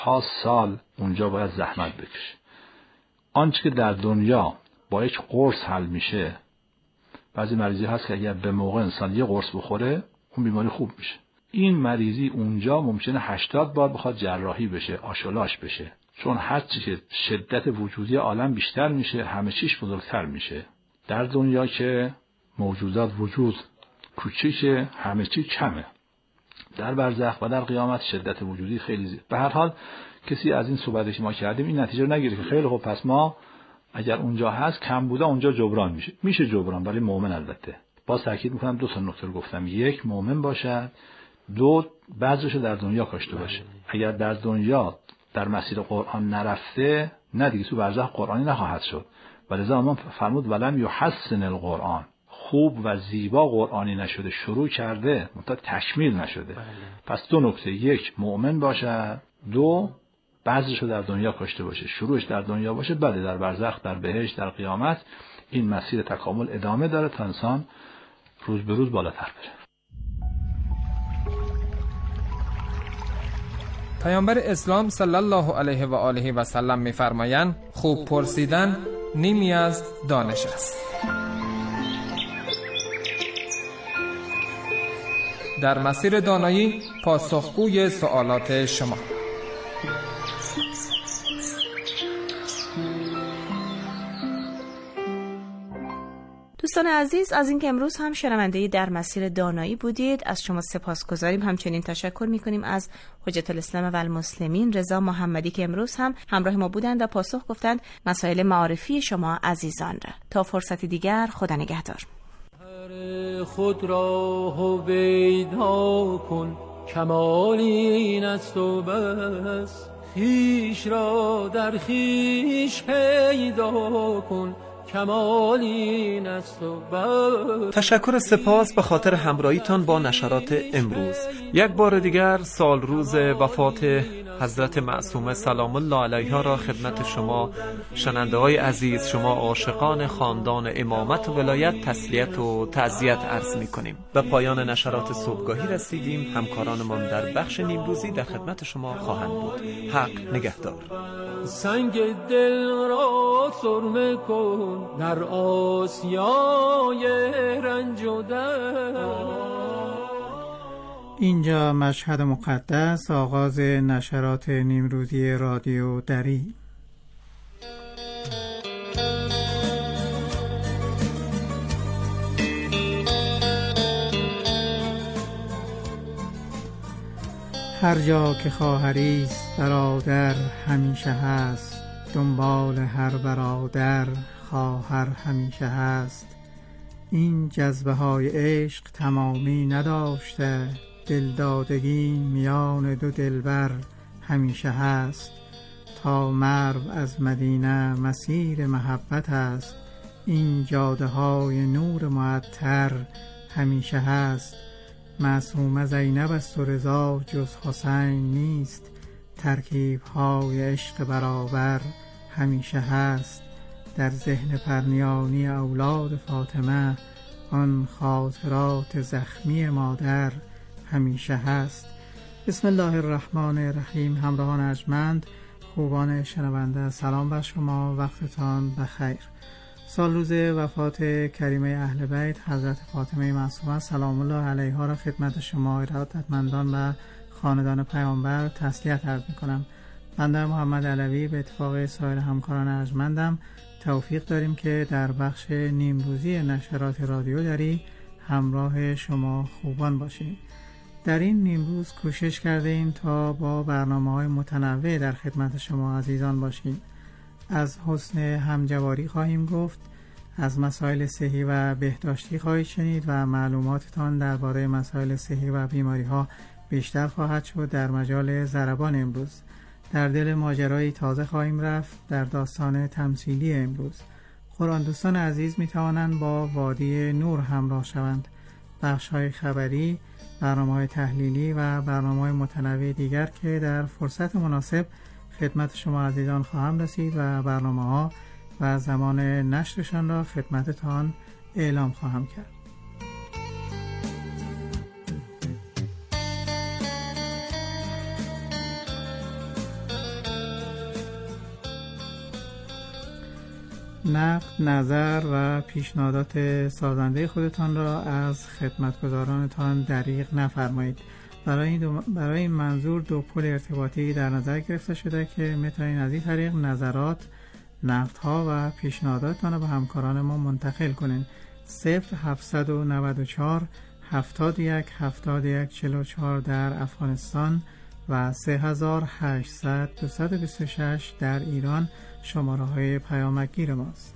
ها سال اونجا باید زحمت بکشه. آنچه که در دنیا با یک قرص حل میشه، بعضی مریضی هست که اگر به موقع انسان یه قرص بخوره اون بیماری خوب میشه. این مریضی اونجا ممکنه 80 بار بخواد جراحی بشه، آشولاش بشه، چون هر چی که شدت وجودی عالم بیشتر میشه همه چیش بزرگتر میشه. در دنیا که موجودات وجود کوچیکه، همه چی کمه. در برزخ و در قیامت شدت وجودی خیلی زیاد. به هر حال کسی از این صحبتی که ما کردیم این نتیجه رو نگیره که خیلی خوب پس ما اگر اونجا هست کم بوده اونجا جبران میشه جبران، برای مؤمن البته. باز تاکید میکنم 2 تا نکته رو گفتم. 1 مؤمن باشد، 2 بذرش در دنیا کاشته باشه. اگر در دنیا در مسیر قرآن نرفته، نه دیگه تو برزخ قرآنی نخواهد شد. ولذا امام فرمود ولم یحسن القرآن، خوب و زیبا قرآنی نشده، شروع کرده منتها تکمیل نشده. پس 2 نکته، 1 مؤمن باشد، 2 بذرشو در دنیا کاشته باشه، شروعش در دنیا باشه، بعد در برزخ، در بهشت، در قیامت این مسیر تکامل ادامه داره تا انسان روز به روز بالاتر بره. پیامبر اسلام صلی الله علیه و آله و سلم می‌فرمایند خوب پرسیدن نیمی از دانش است. در مسیر دانایی پاسخگوی سوالات شما. دوستان عزیز، از اینکه امروز هم شنونده در مسیر دانایی بودید از شما سپاسگزاریم. همچنین تشکر میکنیم از حجت الاسلام و المسلمین رضا محمدی که امروز هم همراه ما بودند و پاسخ گفتند مسائل معارفی شما عزیزان را. تا فرصتی دیگر، خدا نگهدار. خود را هویدا کن، کمال این است و بس. خویش را در خویش پیدا کن، کمال این است و بس. تشکر سپاس به خاطر همراهیتان با نشرات امروز. یک بار دیگر سال روز وفات حضرت معصومه سلام الله علیها را خدمت شما شنونده های عزیز، شما عاشقان خاندان امامت و ولایت تسلیت و تعزیت عرض می کنیم. به پایان نشرات صبحگاهی رسیدیم. همکارانمان در بخش نیمروزی در خدمت شما خواهند بود. حق نگهدار. سنگ دل را سرمه کن در آسیای رنج و درد. اینجا مشهد مقدس، آغاز نشرات نیمروزی رادیو دری. هر جا که خواهریست برادر همیشه هست، دنبال هر برادر خواهر همیشه هست. این جذبه های عشق تمامی نداشته، دلدادگی میان دو دلبر همیشه هست. تا مرو از مدینه مسیر محبت است، این جاده های نور معطر همیشه هست. معصومه زینب است و رضا جز حسین نیست، ترکیب های عشق برابر همیشه هست. در ذهن پرنیانی اولاد فاطمه آن خاطرات زخمی مادر همیشه هست. بسم الله الرحمن الرحیم. همراهان ارجمند، خوبان شنونده، سلام بر شما، وقتتان بخیر. سال روز وفات کریمه اهل بیت حضرت فاطمه معصومه سلام الله علیها را خدمت شما ارادتمندان و خاندان پیامبر تسلیت عرض می‌کنم. بنده محمد علوی به اتفاق سایر همکاران ارجمندم توفیق داریم که در بخش نیمروزی نشرات رادیو دری همراه شما خوبان باشیم. در این نیمروز کوشش کرده ایم تا با برنامه‌های متنوع در خدمت شما عزیزان باشیم. از حسن همجواری خواهیم گفت، از مسائل صحی و بهداشتی خواهید شنید و معلوماتتان درباره مسائل صحی و بیماری‌ها بیشتر خواهد شد. در مجال ضربان امروز در دل ماجرای تازه خواهیم رفت در داستان تمثیلی امروز. قرآن دوستان عزیز می توانند با وادی نور همراه شوند. بخش‌های خبری، برنامه‌های تحلیلی و برنامه‌های متنوع دیگر که در فرصت مناسب خدمت شما عزیزان خواهم رسید و برنامه‌ها و زمان نشرشان را خدمتتان اعلام خواهم کرد. نقد، نظر و پیشنهادات سازنده خودتان را از خدمتگزارانتان دریغ نفرمایید. برای این منظور دو پل ارتباطی در نظر گرفته شده که میتونید از این طریق نظرات، نقدها و پیشنهاداتتان را به همکاران ما منتقل کنین. 0794 71 71 44 در افغانستان و 3800 226 در ایران شماره های پیامکگیر ماست.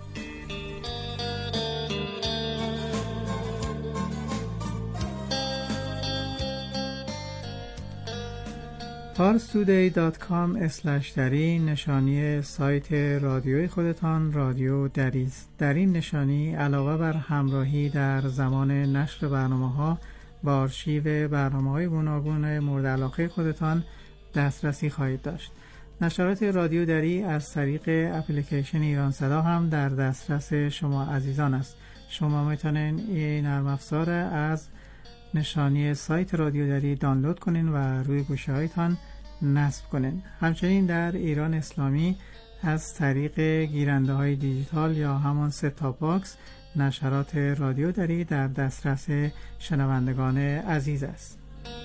parstoday.com/dari نشانی سایت رادیوی خودتان رادیو دری است. در این نشانی علاوه بر همراهی در زمان نشر برنامه‌ها با آرشیو برنامه‌های گوناگون مورد علاقه خودتان دسترسی خواهید داشت. نشرات رادیو دری از طریق اپلیکیشن ایران صدا هم در دسترس شما عزیزان است. شما میتونین این نرم افزار از نشانی سایت رادیو دری دانلود کنین و روی گوشی‌هایتان نصب کنین. همچنین در ایران اسلامی از طریق گیرنده‌های دیجیتال یا همان ست تاپ باکس نشرات رادیو دری در دسترس شنوندگان عزیز است.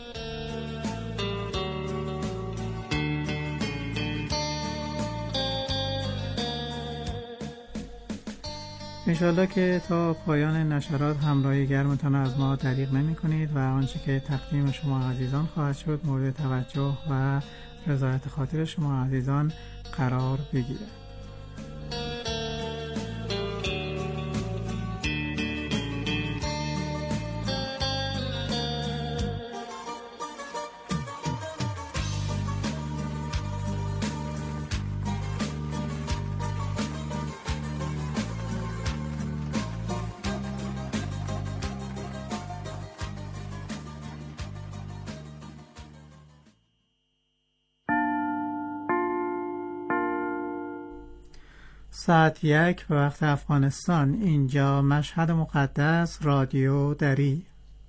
انشالله که تا پایان نشرات همراهی گرمتان از ما دریغ نمی کنید و آنچه که تقدیم شما عزیزان خواهد شد مورد توجه و رضایت خاطر شما عزیزان قرار بگیرد. ساعت 1 به وقت افغانستان. اینجا مشهد مقدس رادیو دری.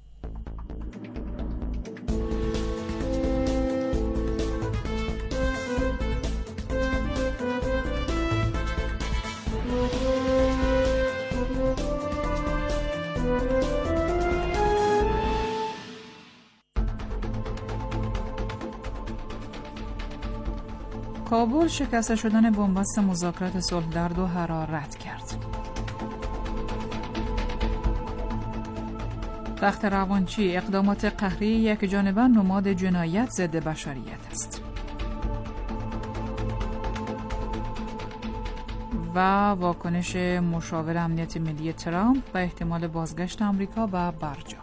کابل شکسته شدن بنبست مذاکرات صلح در دوحه را رد کرد. تخت روانچی اقدامات قهری یک جانبه نماد جنایت ضد بشریت است. و واکنش مشاور امنیت ملی ترامپ به احتمال بازگشت آمریکا به برجام.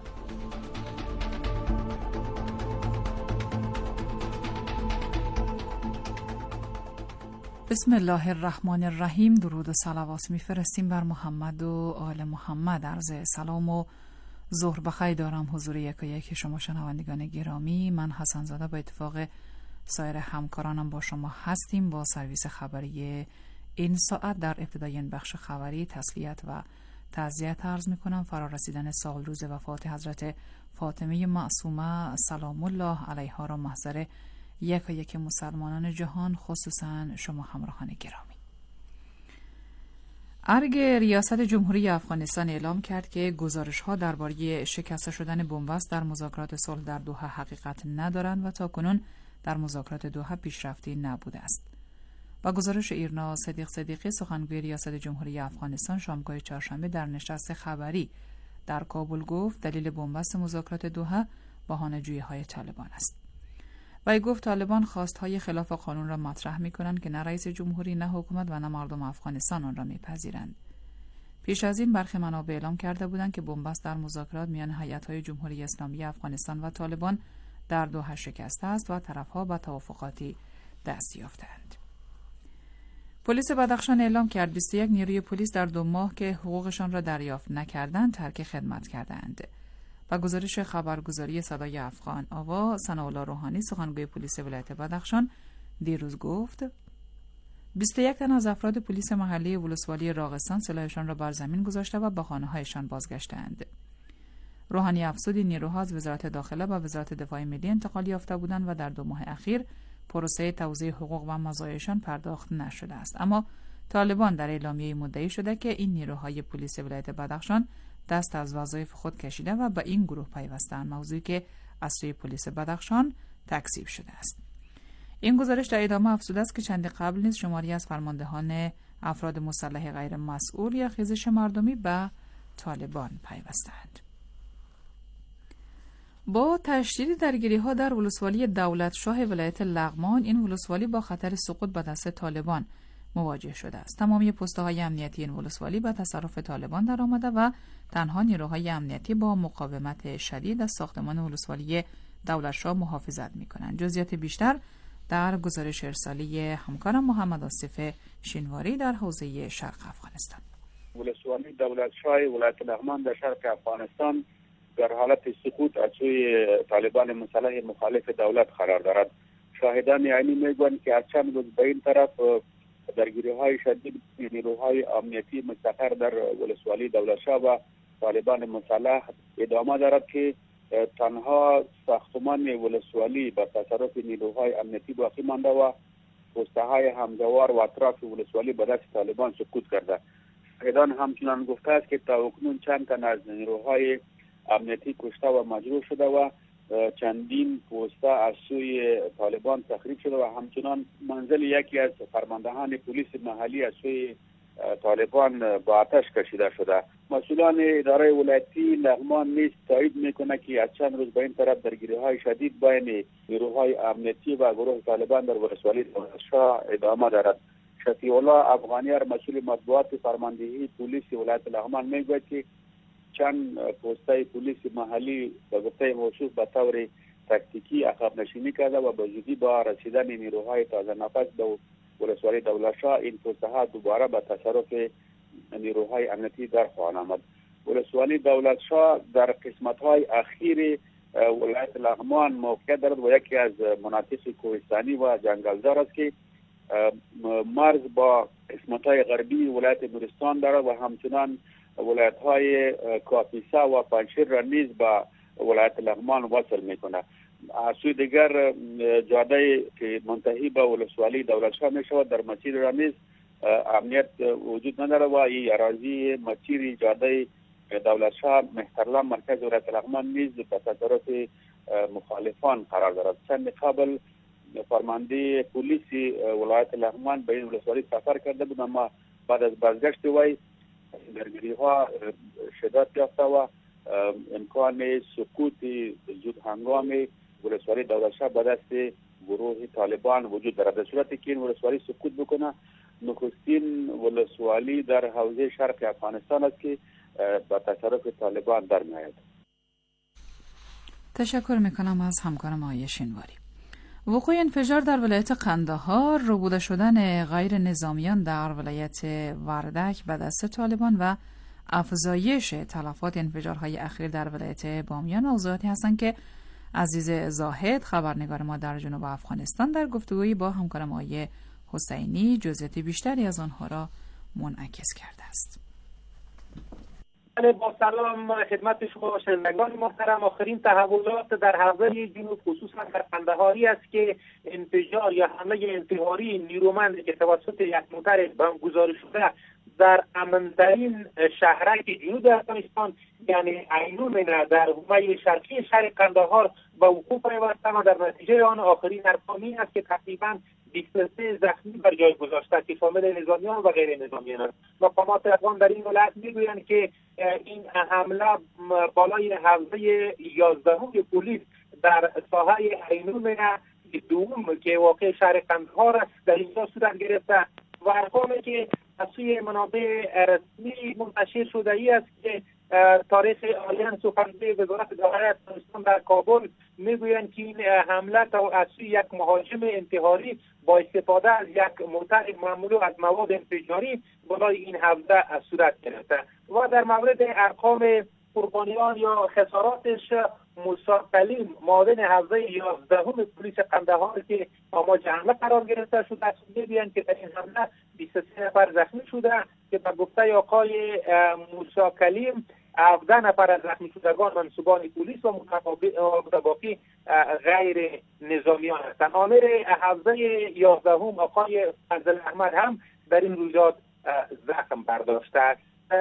بسم الله الرحمن الرحیم. درود و صلوات میفرستیم بر محمد و آل محمد. عرض سلام و ظهر بخیر دارم حضور یکایک شما شنوندگان گرامی. من حسن زاده با اتفاق سایر همکارانم با شما هستیم با سرویس خبری این ساعت. در ابتدای این بخش خبری تسلیت و تعزیت عرض میکنم فرا رسیدن سال روز وفات حضرت فاطمه معصومه سلام الله علیها را محضر یک مسلمانان جهان خصوصا شما همراهان گرامی. ارگ ریاست جمهوری افغانستان اعلام کرد که گزارش‌ها درباره شکسته شدن بنبست در مذاکرات صلح در دوحه حقیقت ندارند و تاکنون در مذاکرات دوحه پیشرفتی نبوده است. با گزارش ایرنا صدیقی سخنگوی ریاست جمهوری افغانستان شامگاه چهارشنبه در نشست خبری در کابل گفت دلیل بنبست مذاکرات دوحه بهانه‌جویی‌های طالبان است. و گفت طالبان خواستهای خلاف قانون را مطرح می‌کنند که نه رئیس جمهوری نه حکومت و نه مردم افغانستان آن را می‌پذیرند. پیش از این برخی منابع اعلام کرده بودند که بنبست در مذاکرات میان هیئت‌های جمهوری اسلامی افغانستان و طالبان در دوحه شکسته است و طرف‌ها به توافقاتی دست یافتند. پلیس بدخشان اعلام کرد 21 نیروی پلیس در 2 ماه که حقوقشان را دریافت نکردند ترک خدمت کردند. و گزارش خبرگزاری صدای افغان آوا ثناءالله روحانی سخنگوی پلیس ولایت بدخشان دیروز گفت 21 تن از افراد پلیس محلی ولسوالی راغستان سلاحشان را بر زمین گذاشته و به خانه‌هایشان بازگشتند. روحانی افزود نیروها از وزارت داخله و وزارت دفاع ملی انتقال یافته بودند و در 2 ماه اخیر پروسه توزیع حقوق و مزایاشان پرداخت نشده است، اما طالبان در اعلامیه مدعی شده که این نیروهای پلیس ولایت بدخشان دست از وظایف خود کشیده و به این گروه پیوستند، موضوعی که از سوی پلیس بدخشان تکذیب شده است. این گزارش در ادامه افزوده است که چندی قبل نیز شماری از فرماندهان افراد مسلح غیر مسئول یا خیزش مردمی به طالبان پیوستند. با تشدید درگیری‌ها در ولسوالی دولتشاه ولایت لغمان، این ولسوالی با خطر سقوط به دست طالبان مواجه شده است. تمامی پست‌های امنیتی این ولسوالی به تصرف طالبان درآمده و تنها نیروهای امنیتی با مقاومت شدید از ساختمان ولسوالی دولتشاه محافظت می‌کنند. جزئیات بیشتر در گزارش ارسالی همکارم محمد آصف شینواری در حوزه شرق افغانستان. ولسوالی دولتشاه ولایت لغمان در شرق افغانستان در حالت سقوط از سوی طالبان مسلح مخالف دولت قرار دارد. شاهدان عینی میگویند که از چند روز به این طرف درگیری‌های شدید نیروهای امنیتی مستقر در ولسوالی دولتشاه و طالبان مسلح ادامه دارد که تنها ساختمان ولسوالی به تصرف نیروهای امنیتی باقی مانده و پست‌های همزوار و اطراف ولسوالی به دست طالبان سقوط کرده. شاهدان همچنان گفته است که تاکنون چند تن از نیروهای امنیتی کشته و مجروح شده و چندین پوسته از سوی طالبان تخریب شده و همچنان منزل یکی از فرماندهان پلیس محلی از سوی طالبان با آتش کشیده شده. مسئولان اداره ولایتی لغمان نیز تایید میکنه که از چند روز به این طرف درگیری‌های شدید بین نیروهای امنیتی و گروه طالبان در ولسوالی دولتشاه ادامه دارد. شفیع الله افغانیار مسئول مطبوعات فرماندهی پلیس ولایت لغمان میگوید که چند پوسته پلیس محلی به گفته موصوف به طور تاکتیکی عقب نشینی کرده و به زودی با رسیدن نیروهای تازه نفس به ولسوالی دولتشاه این پوسته ها دوباره به تصرف نیروهای امنیتی در خواهند آمد. ولسوالی دولتشاه در قسمت های اخیر ولایت لغمان موقعیت دارد و یکی از مناطق کوهستانی و جنگلزار است که مرز با قسمت های غربی ولایت نورستان دارد و همچنان ولایت های کاپیسا و پنجشیر را نیز با ولایت لغمان وصل میکنه. از سوی دیگر جاده که منتهی به ولسوالی دولتشاه می شود در مسیر را نیز امنیت وجود نداره و این اراضی مسیر جاده دولتشاه مهترلام مرکز ولایت لغمان نیز به تصرف مخالفان قرار دارد. چند قبل فرمانده پلیس ولایت لغمان به این ولسوالی سفر کرده بود، اما بعد از بازگشت وی درگیری‌ها شدت یافته و امکان سقوط زود هنگام ولسوالی دولتشاه به دست گروه طالبان وجود دارد. در صورتی که این ولسوالی سقوط بکنه، نخستین ولسوالی در حوزه شرق افغانستان است که به تصرف طالبان در میآید. تشکر میکنم از همکارم آقای شینواری. وقوع انفجار در ولایت قندهار، ربوده شدن غیر نظامیان در ولایت وردک به دست طالبان و افزایش تلفات انفجارهای اخیر در ولایت بامیان موضوعاتی هستند که عزیز زاهد خبرنگار ما در جنوب افغانستان در گفتگویی با همکارم آقای حسینی جزئیات بیشتری از آنها را منعکس کرده است. با سلام خدمت شما شنوندگان محترم. آخرین تحولات در حوزه جنوب خصوصا در قندهاری است که انفجار یا حمله انتحاری نیرومند که توسط یک موتر بمب گذاری شده در امن‌ترین شهرک جنوب افغانستان یعنی عینومنه در حومه شرقی شهر قندهار به وقوع پیوسته و در نتیجه آن آخرین ارقام این است که تقریبا 23 زخمی بر جای گذاشته که شامل نظامیان و غیر نظامیان است. مقامات افغان در این ولایت میگویند که این حمله بالای حوزه 11 پلیس در ساحه عینومنه دوم که واقع شهر قندهار است در اینجا صورت گرفته و ارقامی که از سوی منابع رسمی منتشر شده ای است که تاریخ آلیان سخنگوی وزارت داخلی افغانستان در کابل میگویند که این حمله از سوی یک مهاجم انتحاری با استفاده از یک موتر مملو از مواد انفجاری بالای این حوزه صورت گرفته و در مورد ارقام قربانیان یا خساراتش موسی کلیم معاون حوزه 11 پلیس قندهار که آماج حمله قرار گرفته شده است میگویند که در این حمله 23 نفر زخمی شده که به گفته آقای موسی کلیم 17 نفر از زخمی شدگان منصوبان پلیس و متباقی غیر نظامیان هستند. آمر حوزه 11 آقای فضل احمد هم در این رویداد زخم برداشته است.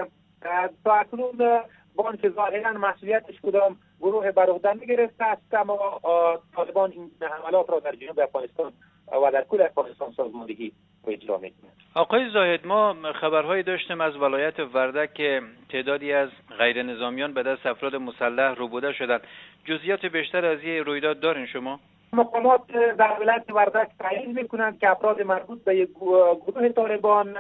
تا اکنون بانک ظاهرا مسئولیتش کدام گروه بر عهده می‌گرفته است، اما طالبان این حملات را در جنوب افغانستان و در کل افغانستان سازماندهی اجرا می‌کنند. آقای زاهد، ما خبرهایی داشتیم از ولایت وردک که تعدادی از غیر نظامیان به دست افراد مسلح ربوده شدند. جزئیات بیشتر از این رویداد دارین شما؟ مقامات در ولایت وردک تعیین می‌کنند که افراد مربوط به یک گروه طالبان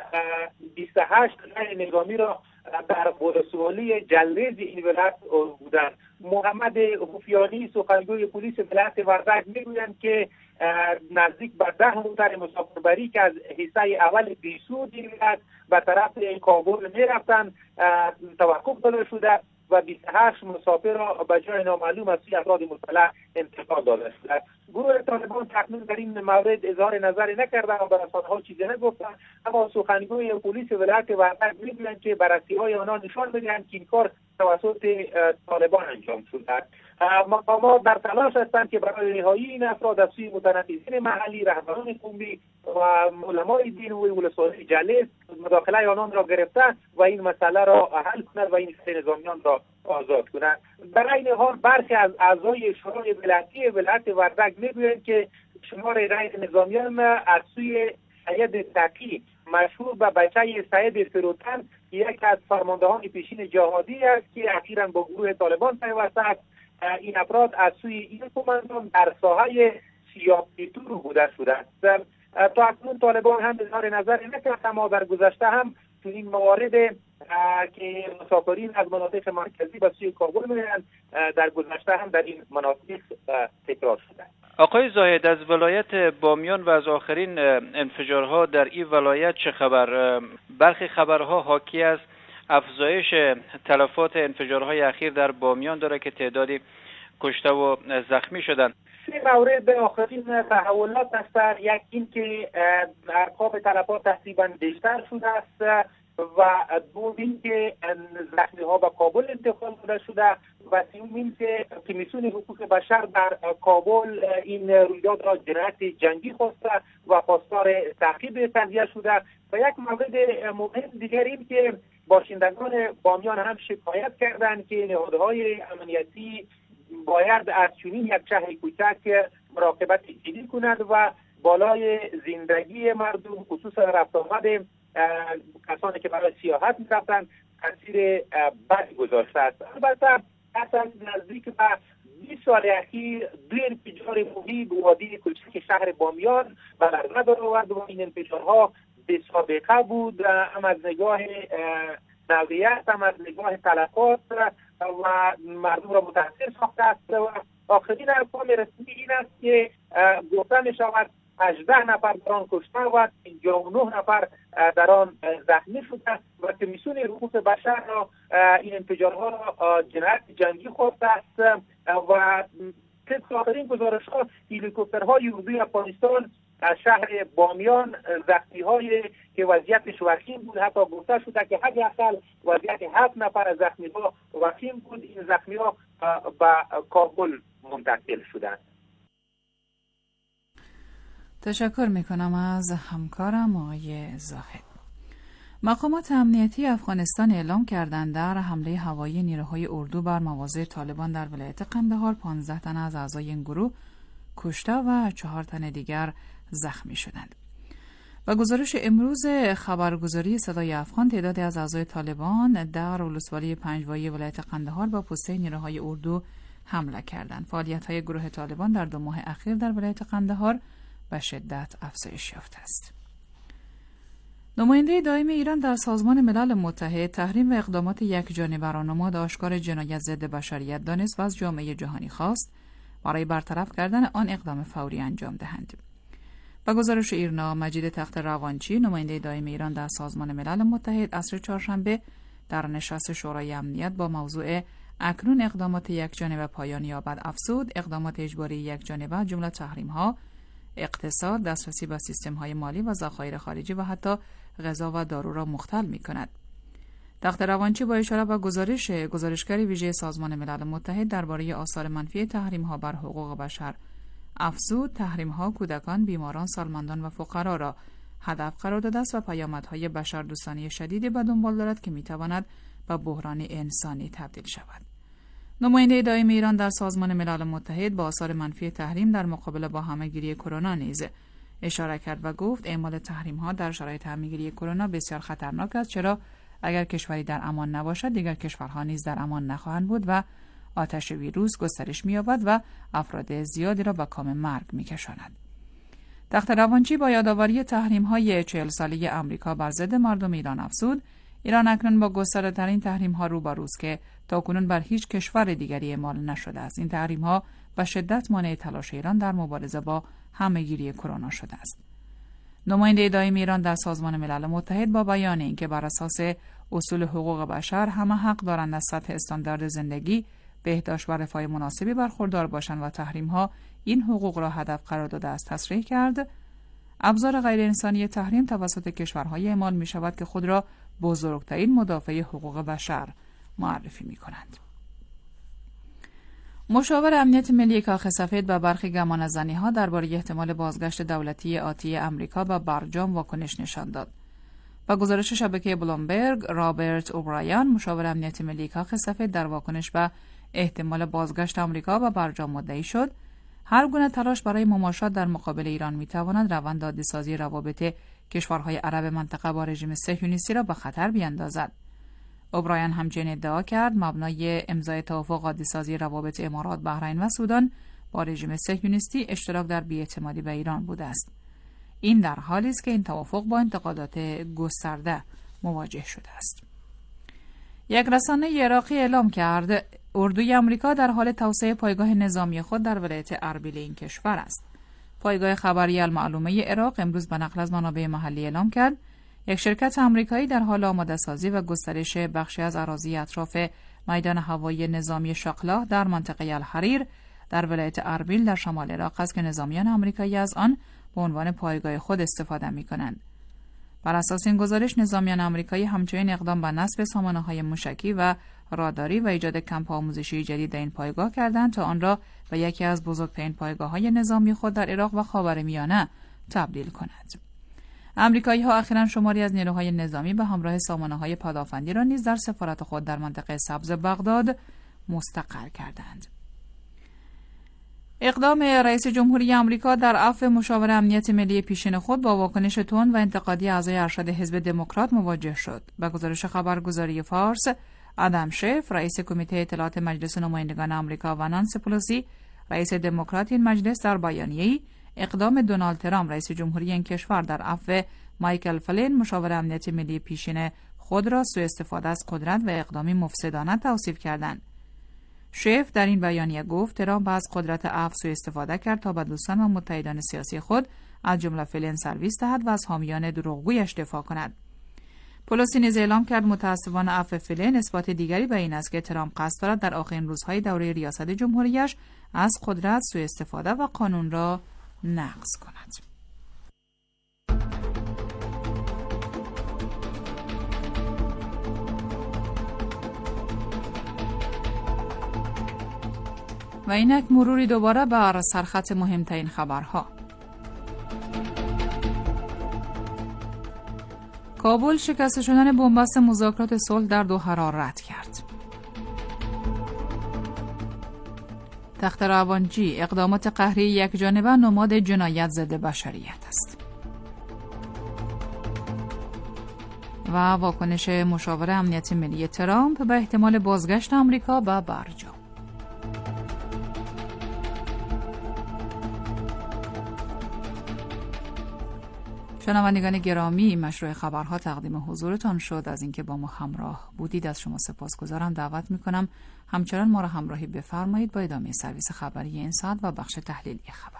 28 غیر نظامی را در ولسوالی جلریز این ولایت بودند. محمد حفیانی سخنگوی پلیس ولایت وردک میگویند که نزدیک به 10 موتر مسافربری که از حصه اول بیسود این ولایت به طرف کابل میرفتند توقف داده شده و 28 مسافر را به جای نامعلوم از سوی افراد مسلح انتقال داده شده. گروه طالبان تقریبا در این مورد اظهار نظری نکردند و به رسانه‌ها چیزی نگفتند، اما سخنگوی پلیس ولایت وردک میگویند که بررسی‌های آنها نشان می‌دهند که این کار توسط طالبان انجام شده است. مقامات در تلاش هستند که برای رهایی این افراد از سوی متنفذین محلی، رهبران قومی و علمای دین و ولسوالی جلیز مداخله آنان را گرفته و این مسئله را حل کنند و این نظامیان را آزاد کنند. در این حال برخی از اعضای شورای ولایتی ولایت وردک میگویند که شمار غیر نظامیان از سوی سید تقی مشهور به بچه سید فروتن یک از فرماندهان پیشین جهادی است که اخیراً با گروه طالبان پیوسته است، این افراد از سوی این قماندان در ساحه سیاپیتور بوده شده است. تا اکنون طالبان هم اظهار نظر نکرد، اما در گذشته هم تو این موارد که مسافرین از مناطق مرکزی به سوی کابل می‌آیند در گذشته هم در این مناطق تکرار شده. آقای زاهد، از ولایت بامیان و از آخرین انفجارها در این ولایت چه خبر؟ برخی خبرها حاکی از افزایش تلفات انفجارهای اخیر در بامیان داره که تعدادی کشته و زخمی شدند. سه مورد آخرین تحولات است. یک این که ارقام تلفات تقریبا بیشتر شده است و دوم این که زخمی ها به کابل انتقال داده شده و سوم این که کمیسیون حقوق بشر در کابل این رویداد را جنایت جنگی خواسته و خواستار تعقیب تنظیه شده. و یک مورد مهم دیگر این که باشندگان بامیان هم شکایت کردند که نهادهای امنیتی باید از چنین یک شهر کوچک مراقبت جدی کنند و بالای زندگی مردم خصوصا رفت آمد کسانی که برای سیاحت می‌رفتند تاثیر بد گذاشته است. البته اصلا نزدیک به 20 سال اخیر دو انفجار مهمی به وادی کوچک شهر بامیان به لرزه درآورد و این انفجارها به سابقه بود، هم از نگاه نوعیت هم از نگاه تلفات و مردم را متاثر ساخته است. و آخرین ارقام رسمی این است که گفته می شود 18 نفر در آن کشته و 59 نفر در آن زخمی شده و کمیسیون حقوق بشر را این انفجارها را جنایت جنگی خواسته است و طبق آخرین گزارش‌ها هلیکوپترهای اردوی افغانستان از شهر بامیان زخمی‌های که وضعیتش وخیم بود، حتی گفته شده که حداقل وضعیت 7 نفر از زخمی‌ها وخیم بود. این زخمی‌ها به کابل منتقل شدند. تشکر میکنم از همکارم آقای زاهد. مقامات امنیتی افغانستان اعلام کردند در حمله هوایی نیروهای اردو بر مواضع طالبان در ولایت قندهار 15 تن از اعضای این گروه کشته و 4 تن دیگر زخمی شدند. و گزارش امروز خبرگزاری صدای افغان تعدادی از اعضای طالبان در ولسوالی پنجوایی ولایت قندهار با پسته نیروهای اردو حمله کردند. فعالیت‌های گروه طالبان در 2 ماه اخیر در ولایت قندهار به شدت افزایش یافته است. نماینده دائم ایران در سازمان ملل متحد تحریم و اقدامات یکجانبه را نماد آشکار جنایت ضد بشریت دانست و از جامعه جهانی خواست برای برطرف کردن آن اقدام فوری انجام دهند. با گزارش ایرنا، مجید تخت روانچی نماینده دائم ایران در سازمان ملل متحد عصر چهارشنبه در نشست شورای امنیت با موضوع اکنون اقدامات یکجانبه پایان یابد افزود اقدامات اجباری یکجانبه جمله تحریم‌ها، اقتصاد، دسترسی به سیستم‌های مالی و ذخایر خارجی و حتی غذا و دارو را مختل می‌کند. تخت روانچی با اشاره به گزارشگر ویژه سازمان ملل متحد درباره آثار منفی تحریم‌ها بر حقوق بشر افزود تحریم‌ها کودکان، بیماران، سالمندان و فقرا را هدف قرار داده است و پیامدهای بشردوستانه شدیدی به دنبال دارد که میتواند به بحران انسانی تبدیل شود. نماینده دائم ایران در سازمان ملل متحد با آثار منفی تحریم در مقابله با همه‌گیری کرونا نیز اشاره کرد و گفت اعمال تحریم‌ها در شرایط همه‌گیری کرونا بسیار خطرناک است، چرا اگر کشوری در امان نباشد دیگر کشورها نیز در امان نخواهند بود و آتش ویروس گسترش می‌یابد و افراد زیادی را به کام مرگ می‌کشاند. تخت روانچی با یادآوری تحریم‌های 40 ساله آمریکا بر ضد مردم ایران افزود ایران اکنون با گسترده‌ترین تحریم‌ها روبروست که تاکنون بر هیچ کشور دیگری اعمال نشده است. این تحریم‌ها به شدت مانع تلاش ایران در مبارزه با همه‌گیری کرونا شده است. نماینده دائم ایران در سازمان ملل متحد با بیان اینکه بر اساس اصول حقوق بشر همه حق دارند از سطح استاندارد زندگی، بهداشت و رفاه مناسبی برخوردار باشند و تحریم‌ها این حقوق را هدف قرار داده است، تصریح کرد ابزار غیر انسانی تحریم توسط کشورهای اعمال می شود که خود را بزرگترین مدافع حقوق بشر معرفی می کنند. مشاور امنیت ملی کاخ سفید به برخی گمانه‌زنی‌ها درباره احتمال بازگشت دولتی آتی آمریکا به برجام واکنش نشان داد. با گزارش شبکه بلومبرگ، رابرت اوبرایان مشاور امنیت ملی کاخ سفید در واکنش به احتمال بازگشت آمریکا به برجام مدعی شد هر گونه تلاش برای مماشات در مقابل ایران می‌تواند روند عادی‌سازی روابط کشورهای عرب منطقه با رژیم صهیونیستی را به خطر بیندازد. اوبرایان همچنین ادعا کرد مبنای امضای توافق عادی‌سازی روابط امارات، بحرین و سودان با رژیم صهیونیستی اشتراک در بی‌اعتمادی به ایران بوده است. این در حالی است که این توافق با انتقادات گسترده مواجه شده است. یک رسانه عراقی اعلام کرد اردوی آمریکا در حال توسعه پایگاه نظامی خود در ولایت اربیل این کشور است. پایگاه خبری المعلومه عراق امروز به نقل از منابع محلی اعلام کرد یک شرکت آمریکایی در حال آماده سازی و گسترش بخشی از اراضی اطراف میدان هوایی نظامی شاقلا در منطقه الحریر در ولایت اربیل در شمال عراق است که نظامیان آمریکایی از آن به عنوان پایگاه خود استفاده می‌کنند. بر اساس این گزارش نظامیان آمریکایی همچنین اقدام به نصب سامانه‌های موشکی و راداری و ایجاد کمپ آموزشی جدید در این پایگاه کردند تا آن را به یکی از بزرگترین پایگاه‌های نظامی خود در عراق و خاورمیانه تبدیل کند. آمریکایی‌ها اخیراً شماری از نیروهای نظامی به همراه سامانه‌های پدافندی را نیز در سفارت خود در منطقه سبز بغداد مستقر کردند. اقدام رئیس جمهوری آمریکا در عفو مشاور امنیت ملی پیشین خود با واکنش تند و انتقادی اعضای ارشد حزب دموکرات مواجه شد. به گزارش خبرگزاری فارس، آدم شیف، رئیس کمیته اطلاعات مجلس نمایندگان آمریکا و نانسی پلوسی، رئیس دموکرات این مجلس در بیانیه‌ای اقدام دونالد ترامپ رئیس جمهوری این کشور در عفو مایکل فلین مشاور امنیت ملی پیشین خود را سوء استفاده از قدرت و اقدامی مفسدانه توصیف کردند. شیف در این بیانیه گفت ترامپ از قدرت عفو سوء استفاده کرد تا به دوستان و متحدان سیاسی خود از جمله فلین سرویس دهد و از حامیان دروغگویش دفاع کند. پلوسی نیز اعلام کرد متاسفانه عفو فلین اثبات دیگری به این است که ترامپ قصد دارد در آخرین روزهای دوره ریاست جمهوریش از قدرت سوء استفاده و قانون را نقض کند. و اینک مروری دوباره بر سرخط مهمترین خبرها. کابل شکست شدن بنبست مذاکرات صلح در دوحه را رد کرد. تخت روانچی اقدامات قهری یکجانبه نماد جنایت ضد بشریت است. و واکنش مشاور امنیت ملی ترامپ به احتمال بازگشت آمریکا به برجام. شنوندگان گرامی، مشروع خبرها تقدیم حضورتان شد. از اینکه با ما همراه بودید از شما سپاسگزارم. دعوت میکنم همچنان ما را همراهی بفرمایید با ادامه سرویس خبری این ساعت و بخش تحلیلی خبر.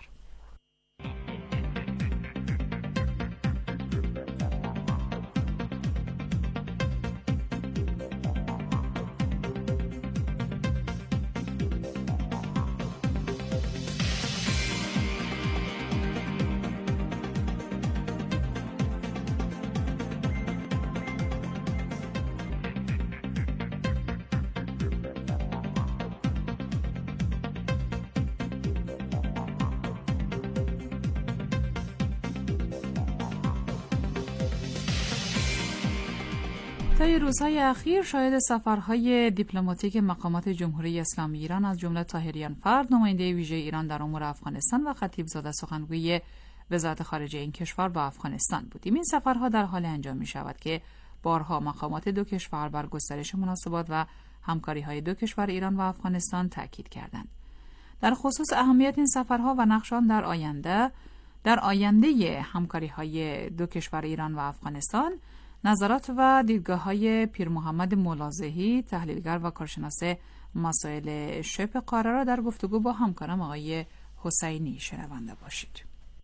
طی روزهای اخیر شاهد سفرهای دیپلماتیک مقامات جمهوری اسلامی ایران از جمله طاهریان فرد، نماینده ویژه ایران در امور افغانستان و خطیبزاده سخنگوی وزارت خارجه این کشور با افغانستان بودیم. این سفرها در حال انجام می شود که بارها مقامات دو کشور بر گسترش مناسبات و همکاری‌های دو کشور ایران و افغانستان تاکید کردند. در خصوص اهمیت این سفرها و نقش آن در آینده همکاری‌های دو کشور ایران و افغانستان، نظرات و دیدگاه‌های پیر محمد ملاذحی، تحلیلگر و کارشناس مسائل شبه قاره را در گفتگو با همکارم آقای حسینی شنونده باشید.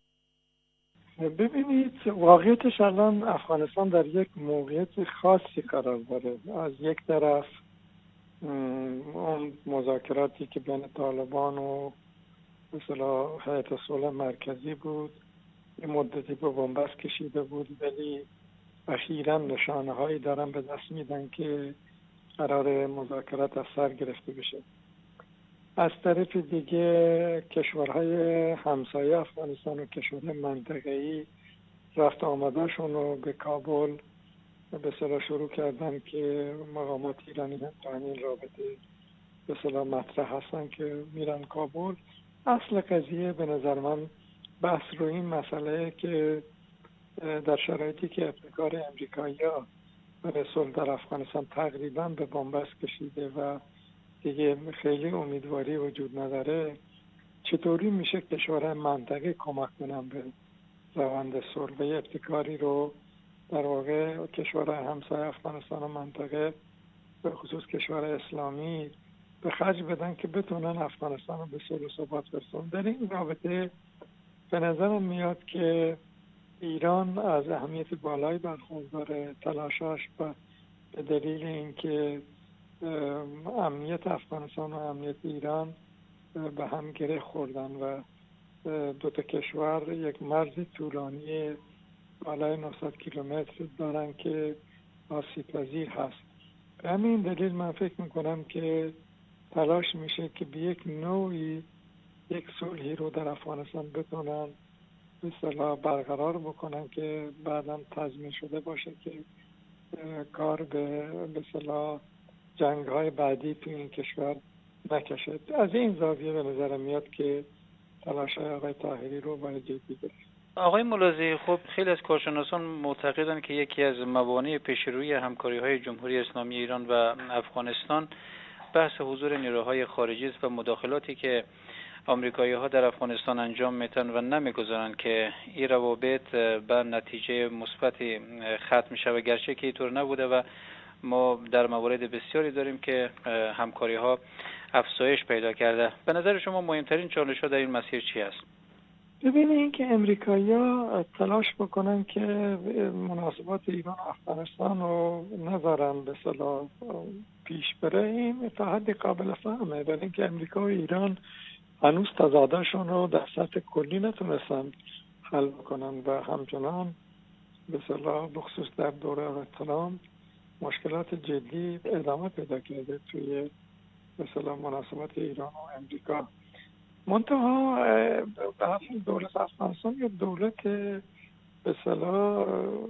ببینید، واقعیتش الان افغانستان در یک موقعیت خاصی قرار داره. از یک طرف اون مذاکراتی که بین طالبان و مثلا هیئت صلح مرکزی بود این مدتی به بنبست کشیده بود، ولی اخیراً نشانه هایی دارن به دست میدن که قرار مذاکرات از سر گرفته بشه. از طرف دیگه کشورهای همسایه افغانستان و کشورهای منطقه‌ای رفت آمدهشون رو به کابل به صلاح شروع کردن که مقامات ایرانی هم تا همین رابطه به صلاح مطرح هستن که میرن کابل. اصل قضیه به نظر من بحث رو این مسئله که در شرایطی که ابتکار امریکایی‌ها برای صلح در افغانستان تقریبا به بنبست کشیده و دیگه خیلی امیدواری وجود نداره، چطوری میشه کشورهای منطقه کمک کنن به روند صلح و ابتکاری رو در واقع کشورهای همسایه افغانستان و منطقه به خصوص کشورهای اسلامی به خرج بدن که بتونن افغانستان رو به صلح و ثبات برسونن. در این رابطه به نظرم میاد که ایران از اهمیت بالایی برخورداره. تلاشاش به دلیل اینکه امنیت افغانستان و امنیت ایران به هم گره خوردن و دو تا کشور یک مرز طولانی بالای 900 کیلومتر دارن که آسیب‌پذیر هست. به همین دلیل من فکر میکنم که تلاش میشه که به یک نوعی یک صلحی رو در افغانستان بتونن به اصطلاح برقرار بکنن که بعداً تضمین شده باشه که کار به اصطلاح جنگ‌های بعدی تو این کشور نکشه. از این زاویه به نظر میاد که تلاش‌های آقای طاهری رو باید جدی گرفت. آقای ملاذحی، خب خیلی از کارشناسان معتقدند که یکی از موانع پیشروی همکاری‌های جمهوری اسلامی ایران و افغانستان بحث حضور نیروهای خارجی است و مداخلاتی که آمریکایی‌ها در افغانستان انجام میدن و نمیگذارن که این روابط به نتیجه مثبتی ختم شود، گرچه که اینطور نبوده و ما در موارد بسیاری داریم که همکاری‌ها افزایش پیدا کرده. به نظر شما مهمترین چالش‌ها در این مسیر چی است؟ ببینید، این که امریکایی‌ها تلاش بکنن که مناسبات ایران و افغانستان رو نذارن به اصطلاح پیش بره، این تا حدی قابل فهمه، ولی اینکه امریکا و ایران هنوز تضادشون رو در سطح کلی نتونستن حل بکنن و همچنان به اصطلاح بخصوص در دوره آقای ترامپ مشکلات جدی ادامه پیدا کرده توی به اصطلاح مناسبات ایران و امریکا. منتها دولت افغانستان یه دولت به اصطلاح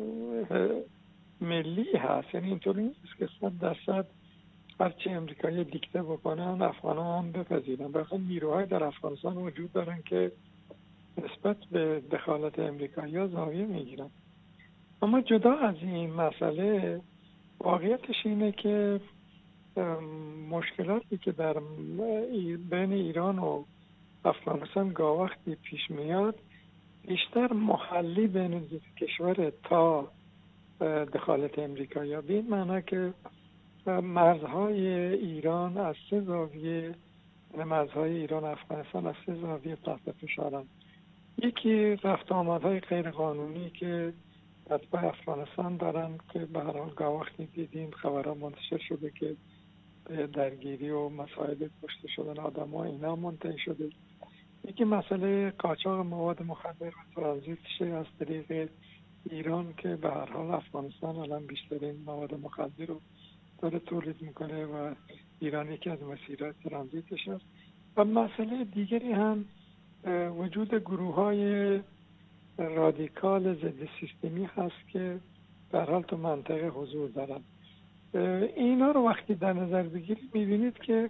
ملی هست، یعنی اینطوری نیست که 100% هرچی امریکایی دیکته بکنن افغان‌ها هم بپذیرن. بخاطر نیروهای در افغانستان وجود دارن که نسبت به دخالت امریکایی‌ها زاویه میگیرن. اما جدا از این مسئله واقعیتش اینه که مشکلاتی که در بین ایران و افغانستان گاه وقتی پیش میاد بیشتر محلی بین دو کشور تا دخالت امریکایی. به این معنی که مرزهای ایران از سه زاویه، مرزهای ایران و افغانستان از سه زاویه تحت فشارن. یکی رفت آمدهای غیر قانونی که اتباع افغانستان دارن که به هر حال گاه وقتی دیدیم خبرها منتشر شده که درگیری و مسائل کشته شدن آدم‌ها اینا منتهی شده. یکی مسئله قاچاق مواد مخدر و ترانزیتش از طریق ایران که به هر حال افغانستان الان بیشترین مواد مخدر رو داره تولید میکنه و ایران یکی از مسیرهای ترانزیتش است. و مسئله دیگری هم وجود گروه‌های رادیکال ضد سیستمی هست که به هر حال تو منطقه حضور دارن. اینا رو وقتی در نظر بگیرید میبینید که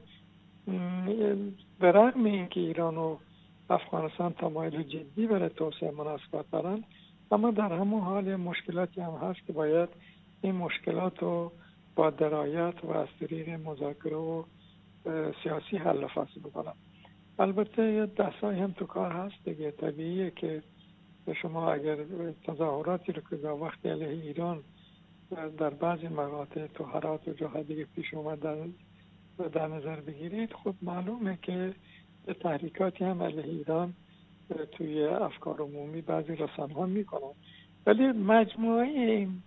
به رغم اینکه ایران و افغانستان تمایل جدی برای توسعه مناسبات دارن، اما در همون حال مشکلاتی هم هست که باید این مشکلات رو با درایت و از طریق مذاکره و سیاسی حل و فصل بکنن. البته یه دستایی هم تو کار هست دیگه. طبیعیه که شما اگر تظاهراتی رو که وقتی علیه ایران در بعضی مقاطع تو هرات و جاهای دیگه پیش اومد در نظر بگیرید، خب معلومه که تحریکاتی هم علیه ایران توی افکار عمومی بعضی رسانه‌ها میکنن، ولی مجموعه این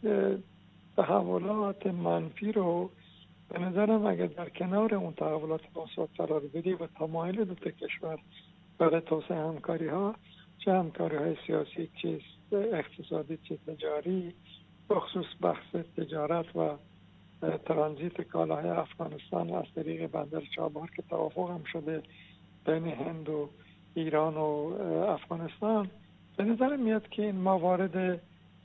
تحولات منفی رو به نظرم اگر در کنار اون تحولات مثبت قرار بدی و تمایل دو تا کشور برای توسعه همکاری ها، چه همکاری های سیاسی، چه اقتصادی، چه تجاری، بخصوص بحث تجارت و ترانزیت کالاهای افغانستان از طریق بندر چابهار که توافق هم شده بین هند و ایران و افغانستان، به نظر میاد که این موارد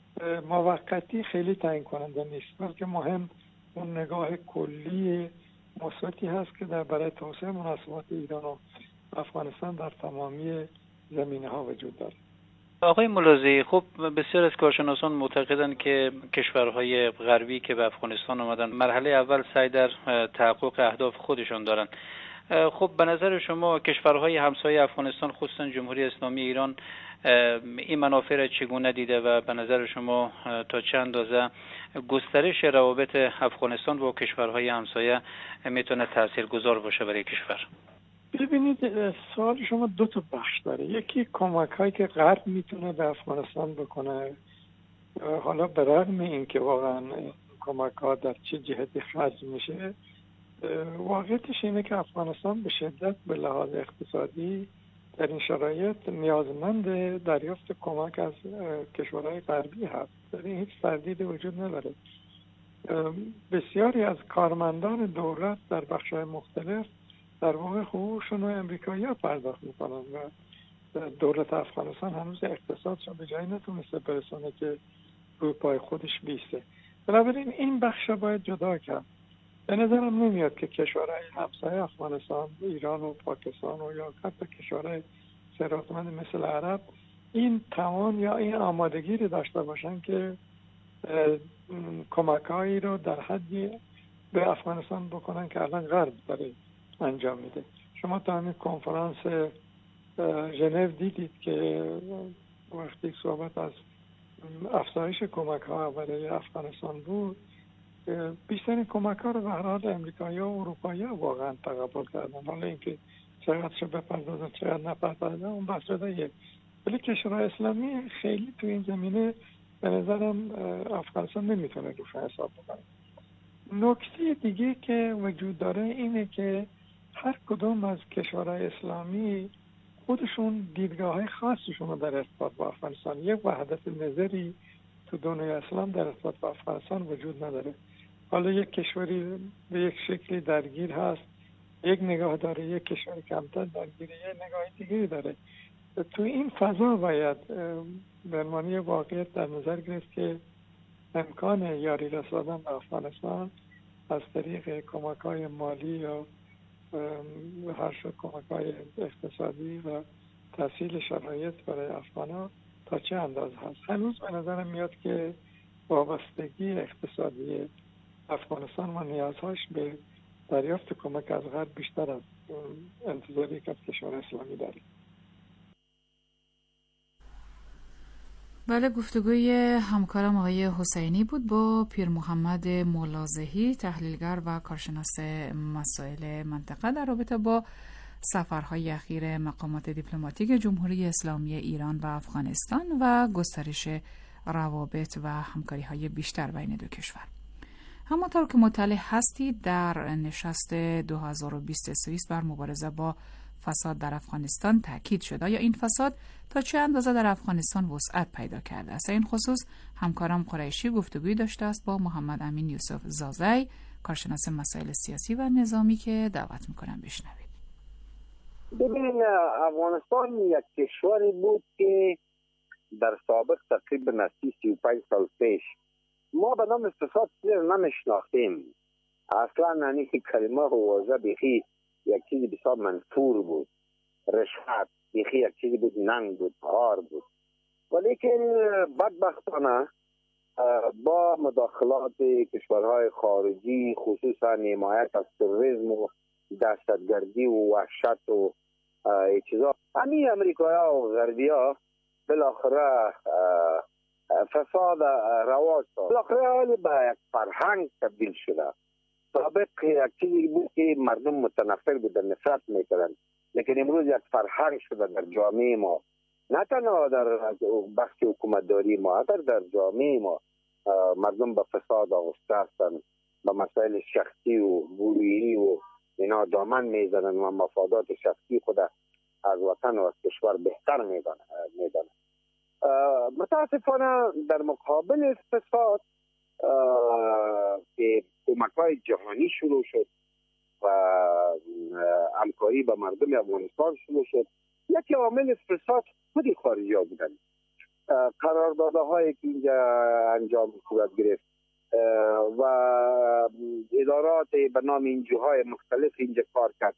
موقتی خیلی تعیین کننده نیست، بلکه مهم اون نگاه کلی مثبتی هست که در برای توسعه مناسبات ایران و افغانستان در تمامی زمینه ها وجود داره. آقای ملازی، خب بسیار از کارشناسان معتقدند که کشورهای غربی که به افغانستان آمدن مرحله اول سعی در تحقق اهداف خودشان دارند. خب به نظر شما کشورهای همسایه افغانستان خصوصا جمهوری اسلامی ایران این منافع را چگونه دیده و به نظر شما تا چه اندازه گسترش روابط افغانستان با کشورهای همسایه میتونه تاثیرگذار باشه برای کشور؟ ببینید، سوال شما دو تا بخش داره. یکی کمک هایی که غرب میتونه به افغانستان بکنه، حالا به رغم اینکه واقعا کمک ها در چه جهتی خرج میشه، واقعیتش اینه که افغانستان به شدت به لحاظ اقتصادی در این شرایط نیازمند دریافت کمک از کشورهای غربی هست. در این هیچ تردید وجود نداره. بسیاری از کارمندان دولت در بخش‌های مختلف در واقع حقوقشون رو امریکایی‌ها پرداخت میکنن و دولت افغانستان هنوز اقتصادش به جایی نتونسته برسونه که روی پای خودش بیسته. بنابراین این بخش باید جدا کرد. به نظرم نمیاد که کشورهای همسایه افغانستان، ایران و پاکستان و یا حتی کشورهای ثروتمند مثل عرب این توان یا این آمادگی رو داشته باشن که کمک‌هایی رو در حدی به افغانستان بکنن که الان غرب داره انجام میده. شما تا همین کنفرانس ژنو دیدید که وقتی صحبت از افزایش کمک‌ها برای افغانستان بود، بیشترین کمک‌ها رو به هر حال امریکایی‌ها و اروپایی‌ها واقعا تقبل کردن. حالا اینکه چقدرشو بپردازن چقدر نپردازن اون بحث جداییه، ولی کشورهای اسلامی خیلی تو این زمینه به نظرم افغانستان نمیتونه روش حساب بکنه. نکته دیگه که وجود داره اینه که هر کدوم از کشورهای اسلامی خودشون دیدگاه‌های خاصشون رو در ارتباط با افغانستان، یک وحدت نظری تو دنیای اسلام در ارتباط با افغانستان وجود نداره. حالا یک کشوری به یک شکلی درگیر هست، یک نگاه داره، یک کشور کمتر درگیره، یک نگاه دیگری داره. تو این فضا باید به عنوان واقعیت در نظر گرفت که امکان یاری رساندن به افغانستان از طریق کمک‌های مالی یا هر شکل کمک‌های اقتصادی و تسهیل شرایط برای افغان‌ها تا چه اندازه هست. هنوز به نظرم میاد که وابستگی اقتصادی افغانستان و نیازهاش به دریافت کمک از غرب بیشتر از انتظاری که از کشور اسلامی داره. بله، گفتگوی همکارم آقای حسینی بود با پیر محمد ملازهی، تحلیلگر و کارشناس مسائل منطقه در رابطه با سفرهای اخیر مقامات دیپلماتیک جمهوری اسلامی ایران و افغانستان و گسترش روابط و همکاری‌های بیشتر بین دو کشور. همانطور که مطلع هستید در نشست 2020 سوئیس بر مبارزه با فساد در افغانستان تاکید شد آیا این فساد تا چه اندازه در افغانستان وسعت پیدا کرده است. این خصوص همکارم قریشی گفتگویی داشته است با محمد امین یوسف زازی، کارشناس مسائل سیاسی و نظامی که دعوت میکنم بشنوید. ببین، افغانستان یک کشوری بود که در سابق تقریبا 35 سال پیش ما به نام فساد نمیشناختیم. اصلا نانی که کلمه و واژه بیخی یک چیزی بسیار منفور بود. رشوت بیخی یک چیزی بود، ننگ بود، عار بود. ولیکن بدبختانه با مداخلات کشورهای خارجی، خصوصا حمایت از تروریسم و دهشتگردی و وحشت و چیزا، همین امریکایی‌ها و غربی‌ها بالاخره فساد رواج داد. بالاخره حالی به یک فرهنگ تبدیل شده. سابق یک چیزی بود که مردم متنفر بودن، نفرت میکردن، لیکن امروز یک فرهنگ شده در جامعه ما، نه تنها در بخش حکومتداری ما، حتی در جامعه ما مردم به فساد آغشته هستند، به مسائل شخصی و گروهی و اینا دامن میزنن و مفادات شخصی خود از وطن و از کشور بهتر میدانن. متاسفانه در مقابل فساد که کمک‌های جهانی شروع شد و همکاری با مردم افغانستان شروع شد، یکی عامل فساد خودی خارجی‌ها بودن. قراردادهایی که اینجا انجام صورت گرفت و ادارات به نام انجوهای مختلف اینجا کار کرد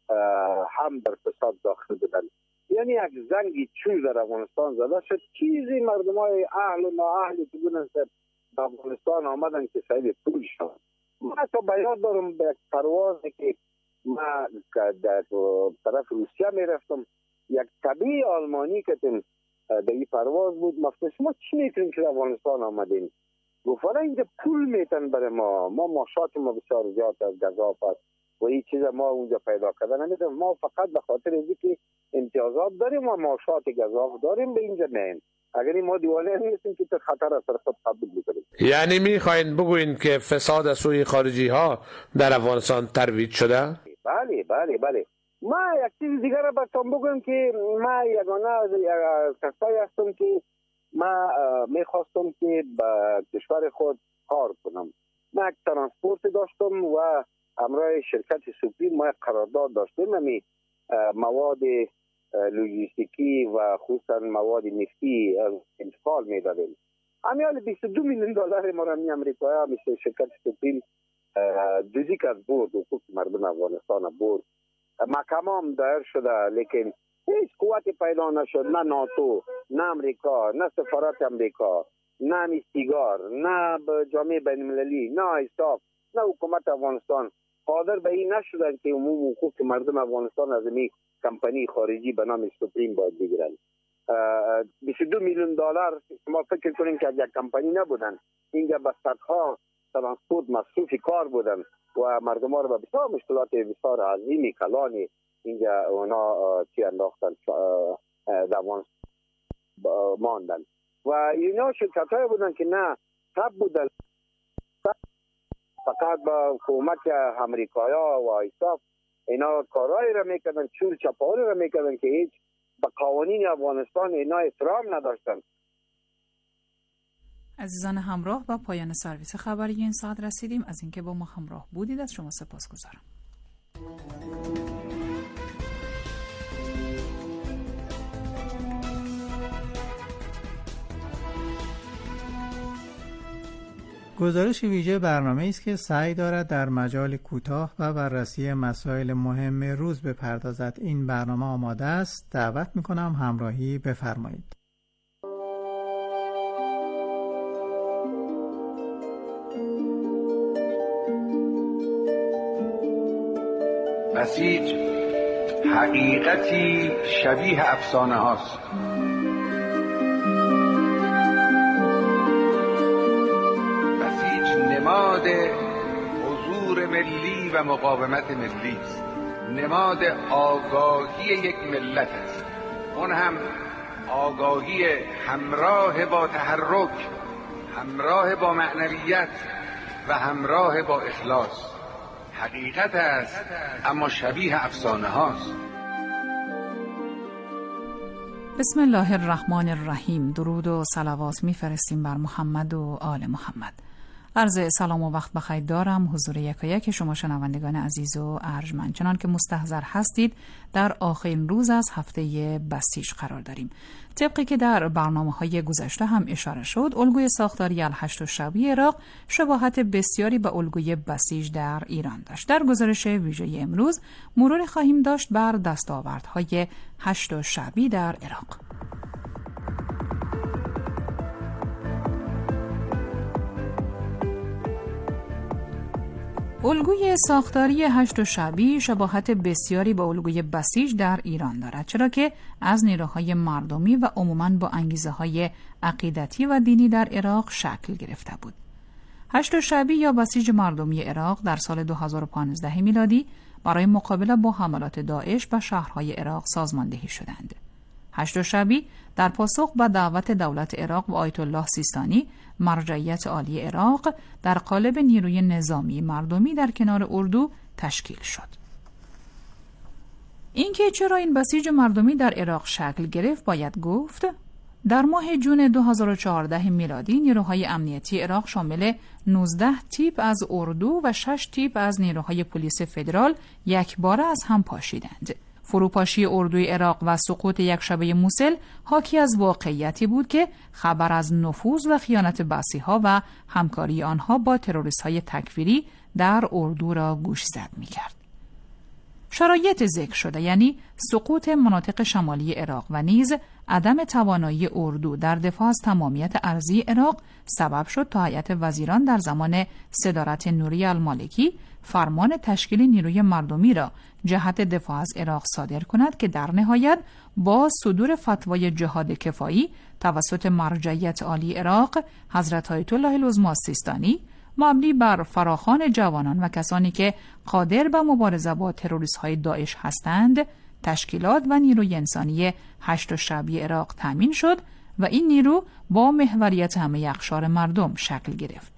هم در فساد داخل بودن. یعنی یک زنگی چوب در افغانستان زده شد. چیزی مردمای اهل و نااهلی که بودن در افغانستان آمدن که صاحب پول شد. من تا بیاد دارم به یک پروازی که من در طرف روسیه میرفتم، یک طبیعی آلمانی که در این پرواز بود، مفتش ما چی میکنیم که افغانستان آمدین؟ گفت اینجا پول میتن برای ما معاشات ما بسیار زیاد از گزاف است و این چیز ما اونجا پیدا کردن نمیدونم، ما فقط به خاطر اینکه امتیازات داریم و معاشات گزاف داریم به اینجا نیم. اگر ما دیوانه نیستیم که خطر از طرف تبدیل بکنیم. یعنی میخواین بگوین که فساد از سوی خارجی ها در افغانستان ترویج شده؟ بله. ما یک چیز دیگر را براتون بگم که ما یگانه از کسایی هستم که ما میخواستم که به کشور خود کار کنم. ما یک ترانسپورت داشتم و همراه شرکت سوپریم ما یک قرارداد داشتیم، همی مواد لوجستیکی و خصوصا مواد نفتی انتقال میدادیم. همیال 22 میلیون دلار ما را می امریکایی مثل شرکت سوپریم جزی از برد و حقوق مردم افغانستان برد. محکمه هم دایر شده لیکن هیچ قوتی پیدا نشد، نه ناتو، نه امریکا، نه سفارت امریکا، نه نیستیگار، نه جامعه بین المللی، نه ایساف، نه حکومت افغانستان قادر به این نشدن که عموم حقوق مردم افغانستان از این کمپانی خارجی به نام سوپریم باید بگیرن. 22 میلیون دلار شما فکر کنین که یک کمپانی نبودن، اینجا به صدها ترانسپورت مصروف کار بودن و مردم ها رو به بسیار مشکلات بسیار عظیمی کلانی اینجا اونا چی انداختن دوان ماندن و اینا شرکت های بودن که نه تب بودن فقط با حکومت امریکایی و ایساف اینا کارهایی را میکردن، چور چپاولی را میکردن که هیچ به قوانین افغانستان اینا احترام نداشتن. عزیزان همراه، با پایان سرویس خبری این ساعت رسیدیم. از اینکه با ما همراه بودید از شما سپاسگزارم. گزارش ویژه برنامه است که سعی دارد در مجال کوتاه و بررسی مسائل مهم روز بپردازد. این برنامه آماده است. دعوت می‌کنم همراهی بفرمایید. بسیج حقیقتی شبیه افسانه هاست. بسیج نماد حضور ملی و مقاومت ملی است، نماد آگاهی یک ملت است، اون هم آگاهی همراه با تحرک، همراه با معنویت و همراه با اخلاص. حقیقت است اما شبیه افسانه هاست. بسم الله الرحمن الرحیم. درود و صلوات میفرستیم بر محمد و آل محمد. عرض سلام و وقت بخیر دارم حضور یکایک شما شنوندگان عزیز و ارجمند. چنان که مستحضر هستید در آخرین روز از هفته بسیج قرار داریم. طبقی که در برنامه‌های گذشته هم اشاره شد، الگوی ساختاری الهشت الشعبی عراق شباهت بسیاری به الگوی بسیج در ایران داشت. در گزارش ویژه امروز مروری خواهیم داشت بر دستاوردهای هشت الشعبی در عراق. الگوی ساختاری هشت الشعبی شباهت بسیاری با الگوی بسیج در ایران دارد، چرا که از نیروهای مردمی و عموماً با انگیزه‌های عقیدتی و دینی در عراق شکل گرفته بود. هشت الشعبی یا بسیج مردمی عراق در سال 2015 میلادی برای مقابله با حملات داعش به شهرهای عراق سازماندهی شدند. هشت الشعبی در پاسخ به دعوت دولت عراق و آیت الله سیستانی، مرجعیت عالی عراق، در قالب نیروی نظامی مردمی در کنار اردو تشکیل شد. اینکه چرا این بسیج مردمی در عراق شکل گرفت باید گفت. در ماه جون 2014 میلادی نیروهای امنیتی عراق شامل 19 تیپ از اردو و 6 تیپ از نیروهای پلیس فدرال یکباره از هم پاشیدند. فروپاشی اردوی عراق و سقوط یک شبه موصل حاکی از واقعیتی بود که خبر از نفوذ و خیانت بعثی‌ها و همکاری آنها با تروریست‌های تکفیری در اردو را گوشزد می‌کرد. شرایط ذکر شده، یعنی سقوط مناطق شمالی عراق و نیز عدم توانایی اردو در دفاع از تمامیت ارضی عراق سبب شد تا هیئت وزیران در زمان صدارت نوری المالکی فرمان تشکیل نیروی مردمی را جهت دفاع از عراق صادر کند که در نهایت با صدور فتوای جهاد کفایی توسط مرجعیت عالی عراق حضرت آیت الله العظمی سیستانی مبنی بر فراخوان جوانان و کسانی که قادر به مبارزه با تروریست‌های داعش هستند تشکیلات و نیروی انسانی هشت الشعبی عراق تامین شد و این نیرو با محوریت همه اقشار مردم شکل گرفت.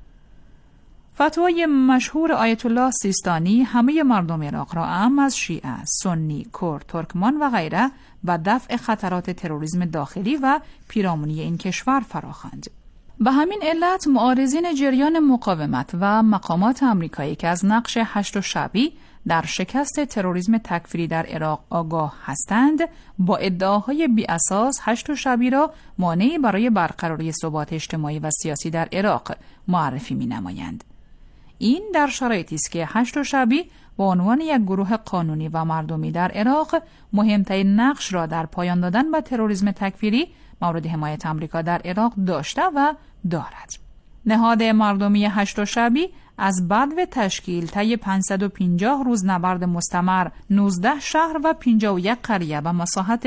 فتوای مشهور آیت الله سیستانی همه مردم عراق را اعم از شیعه، سنی، کرد، ترکمان و غیره به دفع خطرات تروریسم داخلی و پیرامونی این کشور فراخواند. به همین علت معارضین جریان مقاومت و مقامات آمریکایی که از نقش هشت الشعبی در شکست تروریسم تکفیری در عراق آگاه هستند، با ادعاهای بی اساس هشت الشعبی را مانعی برای برقراری ثبات اجتماعی و سیاسی در عراق معرفی می‌نمایند. این در شرایطی است که هشت الشعبی به عنوان یک گروه قانونی و مردمی در عراق مهمترین نقش را در پایان دادن به تروریسم تکفیری مورد حمایت آمریکا در عراق داشته و دارد. نهاد مردمی هشت الشعبی از بدو تشکیل طی 550 روز نبرد مستمر 19 شهر و 51 قریه به مساحت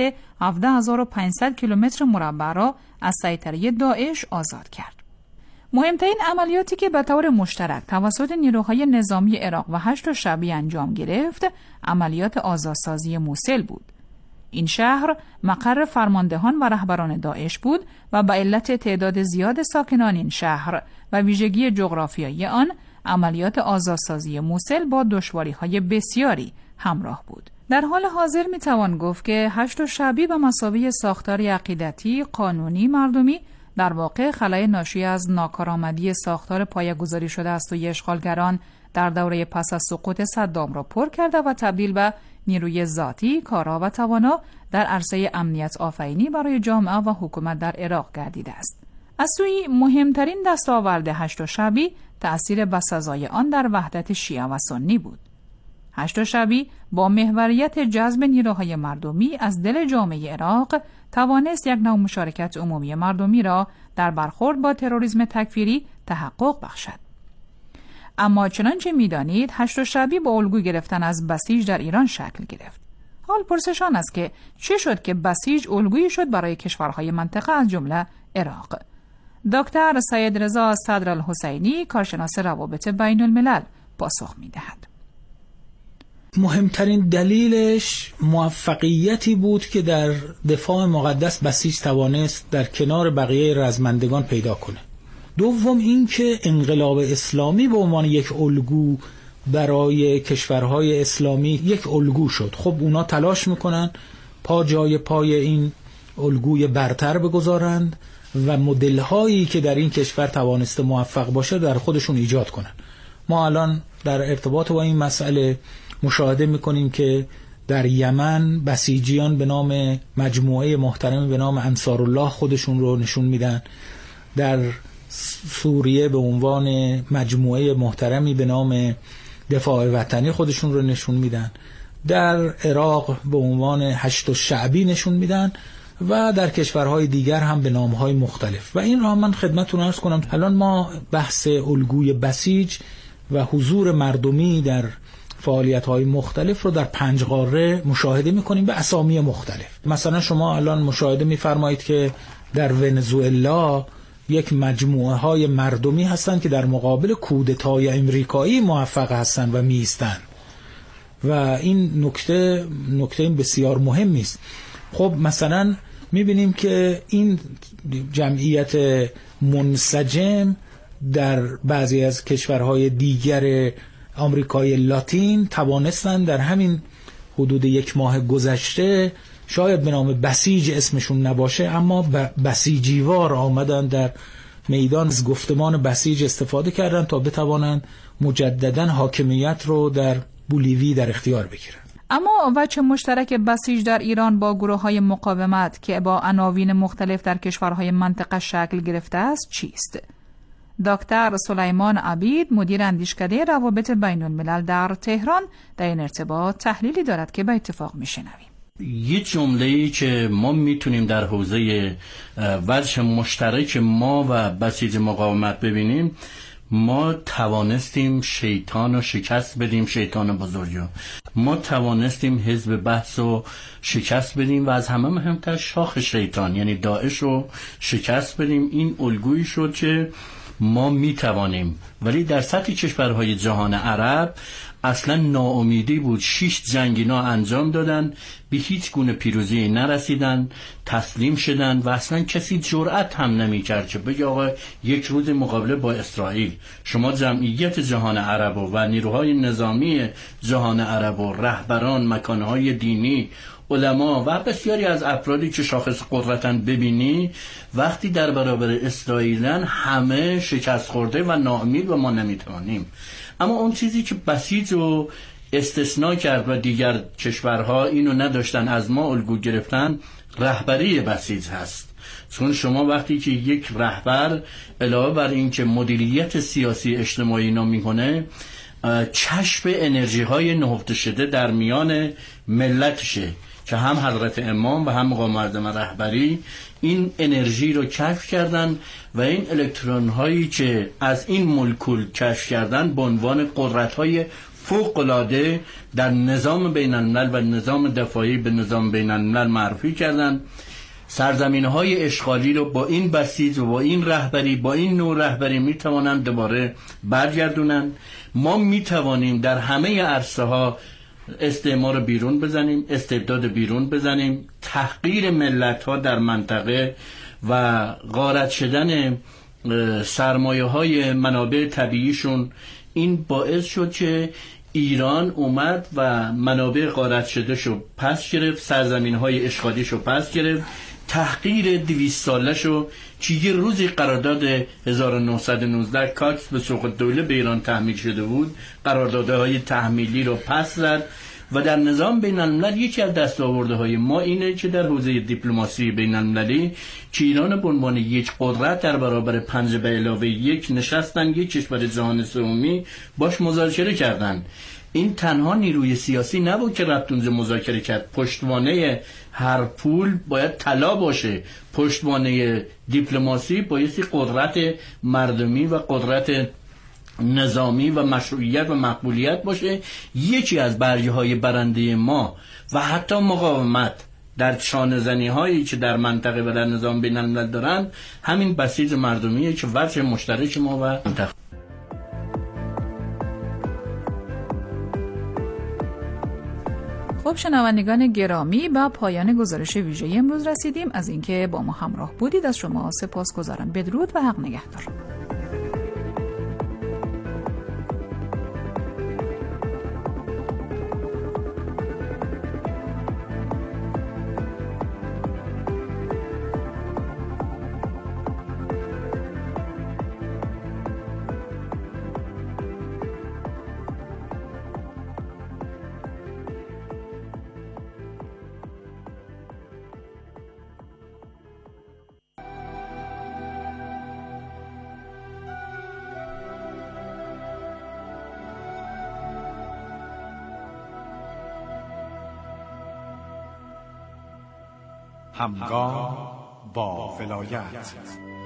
17500 کیلومتر مربع را از سیطره داعش آزاد کرد. مهمترین عملیاتی که به طور مشترک توسط نیروهای نظامی عراق و هشت الشعبی انجام گرفت، عملیات آزادسازی موصل بود. این شهر مقر فرماندهان و رهبران داعش بود و به علت تعداد زیاد ساکنان این شهر و ویژگی جغرافیایی آن، عملیات آزادسازی موصل با دشواری‌های بسیاری همراه بود. در حال حاضر میتوان گفت که هشت الشعبی به مثابه ساختاری عقیدتی قانونی مردمی در واقع خلای ناشی از ناکارآمدی ساختار پایه‌گذاری شده از سوی اشغالگران در دوره پس از سقوط صدام را پر کرده و تبدیل به نیروی ذاتی، کارا و توانا در عرصه امنیت آفرینی برای جامعه و حکومت در عراق گردیده است. از سوی مهمترین دستاورد هشت الشعبی تأثیر بسزای آن در وحدت شیعه و سنی بود. هشت الشعبی با محوریت جذب نیروهای مردمی از دل جامعه عراق توانست یک نوع مشارکت عمومی مردمی را در برخورد با تروریسم تکفیری تحقق بخشد. اما چنانچه می‌دانید هشت الشعبی با الگو گرفتن از بسیج در ایران شکل گرفت. حال پرسش آن است که چه شد که بسیج الگویی شد برای کشورهای منطقه از جمله عراق؟ دکتر سید رضا صدرالحسینی کارشناس روابط بین الملل پاسخ می‌دهد. مهمترین دلیلش موفقیتی بود که در دفاع مقدس بسیج توانست در کنار بقیه رزمندگان پیدا کنه. دوم این که انقلاب اسلامی به عنوان یک الگو برای کشورهای اسلامی یک الگو شد. خب اونا تلاش میکنن پا جای پای این الگوی برتر بگذارند و مدل هایی که در این کشور توانسته موفق باشه در خودشون ایجاد کنن. ما الان در ارتباط با این مسئله مشاهده میکنیم که در یمن بسیجیان به نام مجموعه محترمی به نام انصارالله خودشون رو نشون میدن، در سوریه به عنوان مجموعه محترمی به نام دفاع وطنی خودشون رو نشون میدن، در عراق به عنوان هشت الشعبی نشون میدن و در کشورهای دیگر هم به نامهای مختلف. و این را من خدمتتون عرض کنم الان ما بحث الگوی بسیج و حضور مردمی در فعالیت‌های مختلف رو در 5 قاره مشاهده می‌کنیم به اسامی مختلف. مثلا شما الان مشاهده می‌فرمایید که در ونزوئلا یک مجموعه های مردمی هستند که در مقابل کودتای امریکایی موفق هستند و می‌ایستند و این نکته بسیار مهمی است. خب مثلا می‌بینیم که این جمعیت منسجم در بعضی از کشورهای دیگر آمریکای لاتین توانستن در همین حدود 1 ماه گذشته، شاید به نام بسیج اسمشون نباشه اما بسیجیوار آمدن در میدان از گفتمان بسیج استفاده کردن تا بتوانند مجددا حاکمیت رو در بولیوی در اختیار بگیرن. اما وجه مشترک بسیج در ایران با گروه‌های مقاومت که با عناوین مختلف در کشورهای منطقه شکل گرفته است چیست؟ دکتر سلیمان عبید مدیر اندیشکده روابط بین الملل در تهران در این ارتباط تحلیلی دارد که به اتفاق میشنویم. یه جمله‌ای که ما میتونیم در حوزه وجه مشترک ما و بسیج مقاومت ببینیم، ما توانستیم شیطان رو شکست بدیم، شیطان بزرگو. ما توانستیم حزب بحث رو شکست بدیم و از همه مهمتر شاخ شیطان یعنی داعش رو شکست بدیم. این الگویی شد که ما میتوانیم. ولی در سطح کشورهای جهان عرب اصلا ناامیدی بود. 6 جنگ اینا انجام دادن، به هیچ گونه پیروزی نرسیدن، تسلیم شدن و اصلا کسی جرأت هم نمی‌کرد که بگه آقا یک روز مقابله با اسرائیل شما جمعیت جهان عرب و نیروهای نظامی جهان عرب و رهبران، مکانهای دینی، علما و بسیاری از افرادی که شاخص قدرتن ببینی وقتی در برابر اسرائیلن همه شکست خورده و ناامید و ما نمیتوانیم. اما اون چیزی که بسیج رو استثناء کرد و دیگر کشورها اینو نداشتن از ما الگو گرفتن، رهبری بسیج هست. چون شما وقتی که یک رهبر علاوه بر این که مدیریت سیاسی اجتماعی اینا میکنه، کشف انرژی های نهفته شده در میان ملتشه که هم حضرت امام و هم مقام معظم رهبری این انرژی رو کشف کردن و این الکترون هایی که از این مولکول کشف کردن به عنوان قدرت های فوق العاده در نظام بین الملل و نظام دفاعی به نظام بین الملل معرفی کردن. سرزمین های اشغالی رو با این بسیج و با این رهبری، با این نوع رهبری میتوانند دوباره برگردونن. ما میتوانیم در همه عرصه ها استعمار بیرون بزنیم، استبداد بیرون بزنیم، تحقیر ملت ها در منطقه و غارت شدن سرمایه های منابع طبیعیشون. این باعث شد که ایران اومد و منابع غارت شده شو پس گرفت، سرزمین های اشغالی شو پس گرفت، تحقیر 200 ساله شو که یه روزی قرارداد 1919 کاکس به سوق دوله به ایران تحمیل شده بود، قراردادهای تحمیلی رو پس زد و در نظام بین الملل یکی از دستاوردهای ما اینه که در حوزه دیپلماسی بین المللی که ایران به عنوان یک قدرت در برابر 5+1 نشستن، یک کشور جهان سومی باش مذاکره کردن. این تنها نیروی سیاسی نبود که رفت اونجا مذاکره کرد، پشتوانه هر پول باید طلا باشه، پشتوانه دیپلماسی بایستی قدرت مردمی و قدرت نظامی و مشروعیت و مقبولیت باشه. یکی از برگه‌های برنده ما و حتی مقاومت در چانه‌زنی هایی که در منطقه و در نظام بین الملل دارن همین بسیج مردمیه که وجه مشترک ما و منطقه. خب شنوندگان گرامی، به پایان گزارش ویژه امروز رسیدیم. از اینکه با ما همراه بودید از شما سپاسگزارم. بدرود و حق نگهدار. همگام با ولایت.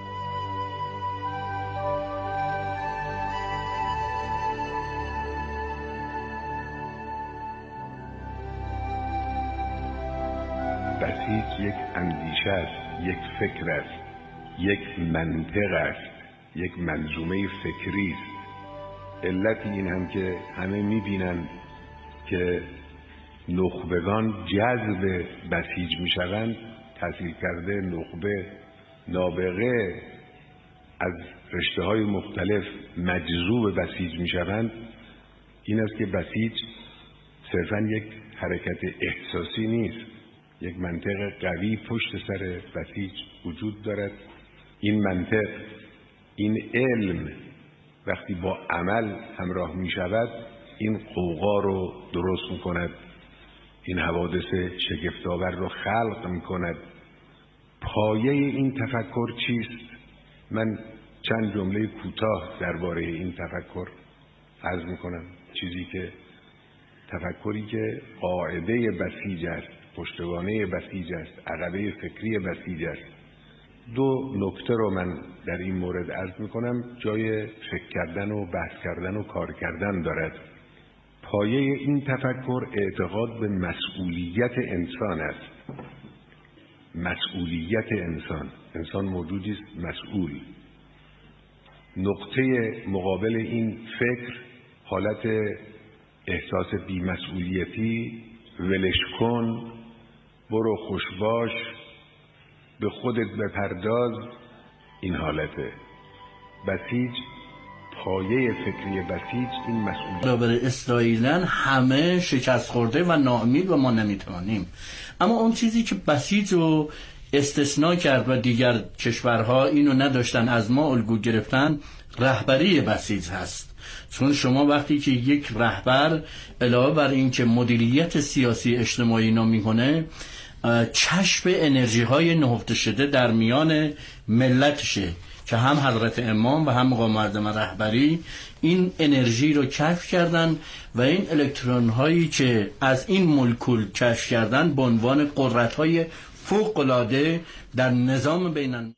بسیج یک اندیشه است، یک فکر است، یک منطق است، یک منظومه فکری است. علت این هم که همه می‌بینند که نخبگان جذب بسیج می‌شوند، تحصیل کرده نخبه نابغه از رشته‌های مختلف مجذوب بسیج می‌شوند، این است که بسیج صرفاً یک حرکت احساسی نیست، یک منطق قوی پشت سر بسیج وجود دارد. این منطق، این علم وقتی با عمل همراه می شود، این قوقا رو درست می کند، این حوادث شگفت‌آور رو خلق می کند. پایه این تفکر چیست؟ من چند جمله کوتاه درباره این تفکر عرض می کنم. چیزی که تفکری که قاعده بسیج است، پشتوانه بسیج است، عقبه فکری بسیج است. دو نکته رو من در این مورد عرض میکنم، جای فکر کردن و بحث کردن و کار کردن دارد. پایه این تفکر اعتقاد به مسئولیت انسان است. مسئولیت انسان موجودی است مسئول. نقطه مقابل این فکر حالت احساس بی‌مسئولیتی، ولش کن، برو خوشباش، به خودت بپرداز، این حالته. بسیج، پایه فکری بسیج این مسئولیت. برابر اسرائیلن همه شکست خورده و ناامید و ما نمیتوانیم. اما اون چیزی که بسیج رو استثناء کرد و دیگر کشورها اینو نداشتن از ما الگو گرفتن، رهبری بسیج هست. چون شما وقتی که یک رهبر علاوه بر این که مدیریت سیاسی اجتماعی اینا میکنه، کشف انرژی های نهفته شده در میان ملتشه که هم حضرت امام و هم مقام معظم رهبری این انرژی رو کشف کردن و این الکترون هایی که از این مولکول کشف کردن به عنوان قدرت های فوق العاده در نظام بینن.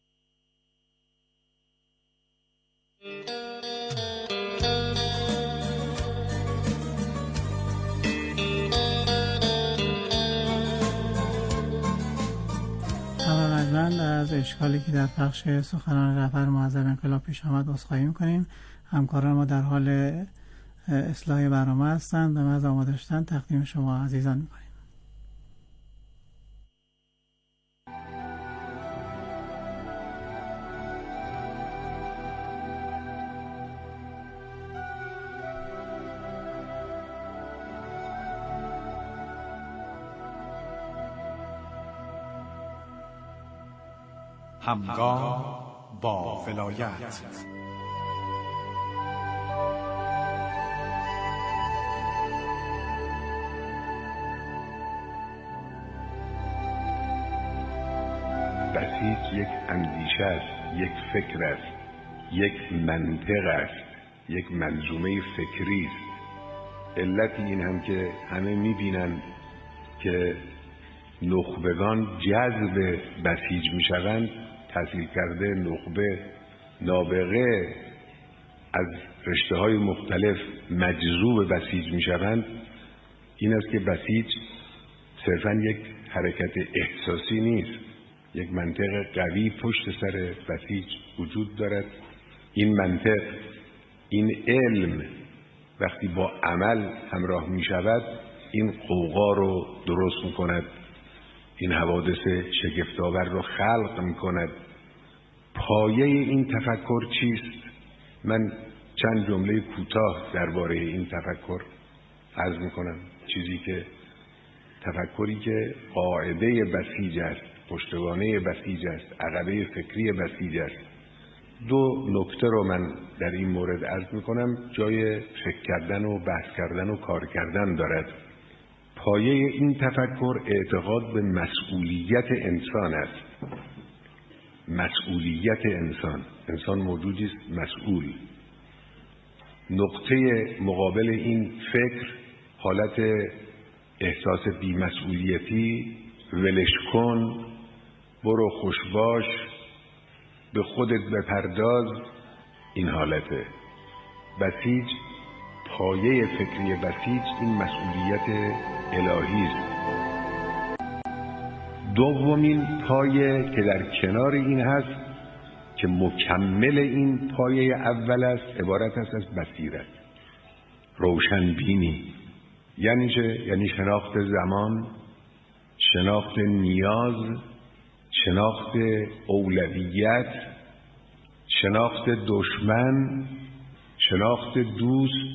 از اشکالی که در پخش سخنان رهبر معظم انقلاب پیش آمد عذرخواهی می‌کنیم. همکاران ما در حال اصلاح برنامه هستند و محض آماده شدن تقدیم شما عزیزان می‌کنیم. همگام با ولایت. بسیج یک اندیشه است، یک فکر است، یک منطق است، یک منظومه فکری است. علت این هم که همه می‌بینند که نخبگان جذب بسیج می‌شوند، تحصیل کرده نخبه نابغه از رشته‌های مختلف مجذوب بسیج می‌شوند، این است که بسیج صرفاً یک حرکت احساسی نیست، یک منطق قوی پشت سر بسیج وجود دارد. این منطق، این علم وقتی با عمل همراه می‌شود، این قوقا رو درست می‌کند، این حوادث شگفت‌آور رو خلق می‌کند. پایه این تفکر چیست؟ من چند جمله کوتاه درباره این تفکر عرض می‌کنم. چیزی که تفکری که قاعده بسیج است، پشتوانه بسیج است، عقبه فکری بسیج است. دو نکته رو من در این مورد عرض می‌کنم، جای فکر کردن و بحث کردن و کار کردن دارد. پایه این تفکر اعتقاد به مسئولیت انسان است. مسئولیت انسان موجودی است مسئول. نقطه مقابل این فکر حالت احساس بی‌مسئولیتی، ولش کن، برو خوشباش، به خودت بپرداز، این حالته. بسیج، پایه فکری بسیج این مسئولیت الهی است. دومین پایه که در کنار این هست که مکمل این پایه اول است، عبارت است از بصیرت، روشنبینی. یعنی چه؟ یعنی شناخت زمان، شناخت نیاز، شناخت اولویت، شناخت دشمن، شناخت دوست،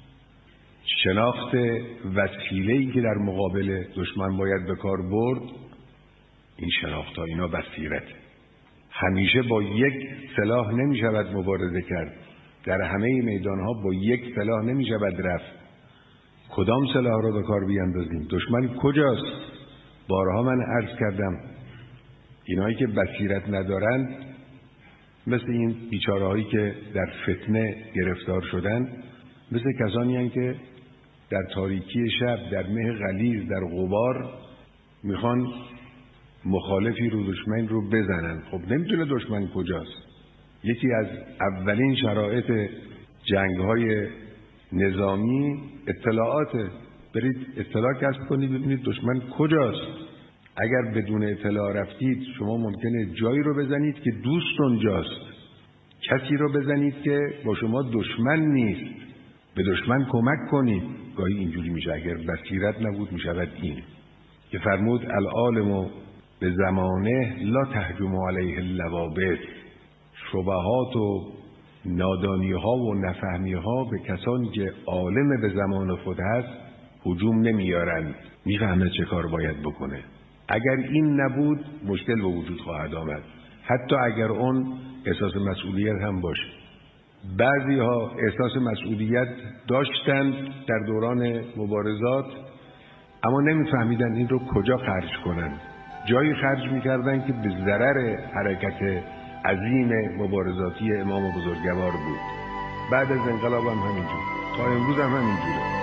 شناخت وسیله‌ای که در مقابل دشمن باید به کار برد. این شناخت‌ها، اینا بصیرت. همیشه با یک سلاح نمی شود مبارزه کرد، در همه میدانها با یک سلاح نمی شود رفت. کدام سلاح را به کار بیاندازیم؟ دشمن کجاست؟ بارها من عرض کردم اینایی که بصیرت ندارند مثل این بیچاره‌هایی که در فتنه گرفتار شدن، مثل کسانی هستند که در تاریکی شب، در مه غلیظ، در غبار میخوان مخالفی رو، دشمن رو بزنن. خب نمیتونه دشمن کجاست. یکی از اولین شرایط جنگ‌های نظامی اطلاعاته. برید اطلاع کسب کنید ببینید دشمن کجاست. اگر بدون اطلاع رفتید شما ممکنه جایی رو بزنید که دوست اونجاست، کسی رو بزنید که با شما دشمن نیست، به دشمن کمک کنید. گاهی اینجوری میشه. اگر بصیرت نبود میشود این که فرمود العالم به زمانه لا تهجم علیه اللوابط. شبهات و نادانی ها و نفهمی ها به کسانی که عالم به زمان خود هست هجوم نمیارند، میفهمه چه کار باید بکنه. اگر این نبود مشکل به وجود خواهد آمد، حتی اگر اون احساس مسئولیت هم باشه. بعضی ها احساس مسئولیت داشتند در دوران مبارزات، اما نمیفهمیدن این رو کجا خرج کنند. جایی خرج میکردن که به ضرر حرکت عظیم مبارزاتی امام بزرگوار بود. بعد از انقلاب هم همینجور، تا امروز هم همینجوره.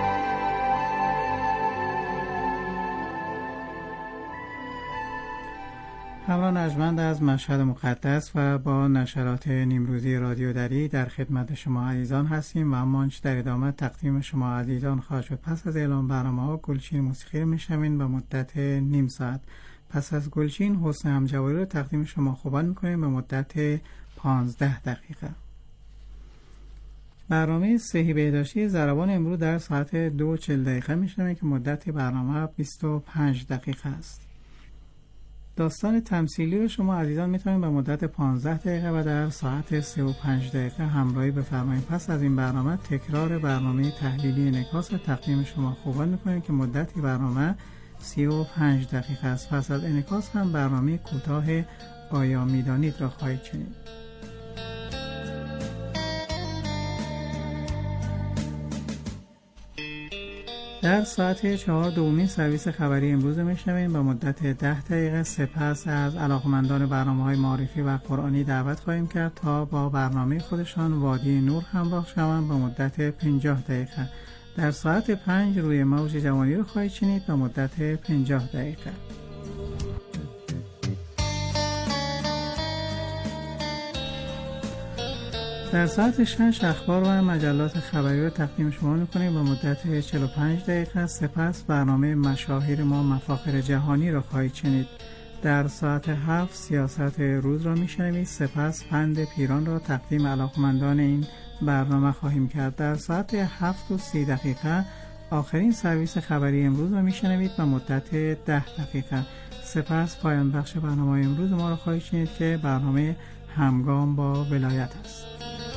همراه نجمند از مشهد مقدس و با نشرات نیمروزی رادیو دری در خدمت شما عزیزان هستیم و اما آنچه در ادامه تقدیم شما عزیزان خواهد شد. پس از اعلام برنامه‌ها گلچین موسیقی رو میشنوین به مدت نیم ساعت. پس از گلچین حسن همجواری رو تقدیم شما خوبان میکنیم به مدت 15 دقیقه. برنامه صحی بهداشتی ضربان امروز در ساعت 2:40 میشنویم که مدت برنامه 25 دقیقه است. داستان تمثیلی رو شما عزیزان میتونید به مدت 15 دقیقه و در ساعت 35 دقیقه همراهی بفرمایید. پس از این برنامه تکرار برنامه تحلیلی انعکاس تقدیم شما خوبان میکنیم که مدتی برنامه 35 دقیقه است. پس از انعکاس هم برنامه کوتاه آیا میدانید را خواهید شنید. در ساعت 4 دومین سرویس خبری امروز میشنویم با مدت 10 دقیقه. سپس از علاقمندان برنامه‌های معرفی و قرآنی دعوت خواهیم کرد تا با برنامه خودشان وادی نور همراه شوند با مدت 50 دقیقه. در ساعت 5 روی موج جوانی رو خواهید شنید با مدت 50 دقیقه. در ساعت 6 اخبار و مجلات خبری رو تقدیم شما می‌کنیم با مدت 45 دقیقه. سپس برنامه مشاهیر ما مفاخر جهانی را خواهید شنید. در ساعت 7 سیاست روز را میشنوید. سپس پند پیران را تقدیم علاقمندان این برنامه خواهیم کرد. در ساعت 7:30 دقیقه آخرین سرویس خبری امروز را میشنوید با مدت 10 دقیقه. سپس پایان بخش برنامه امروز ما را خواهید شنید که برنامه همگام با ولایت است.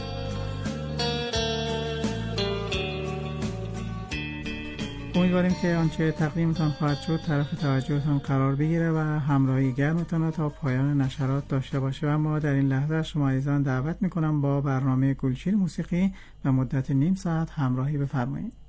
امیدواریم که آنچه تقدیمتان خواهد شد طرف توجهتان قرار بگیره و همراهی گرمتان تا پایان نشرات داشته باشه. و ما در این لحظه شما عزیزان دعوت میکنم با برنامه گلچین موسیقی به مدت نیم ساعت همراهی بفرمایید.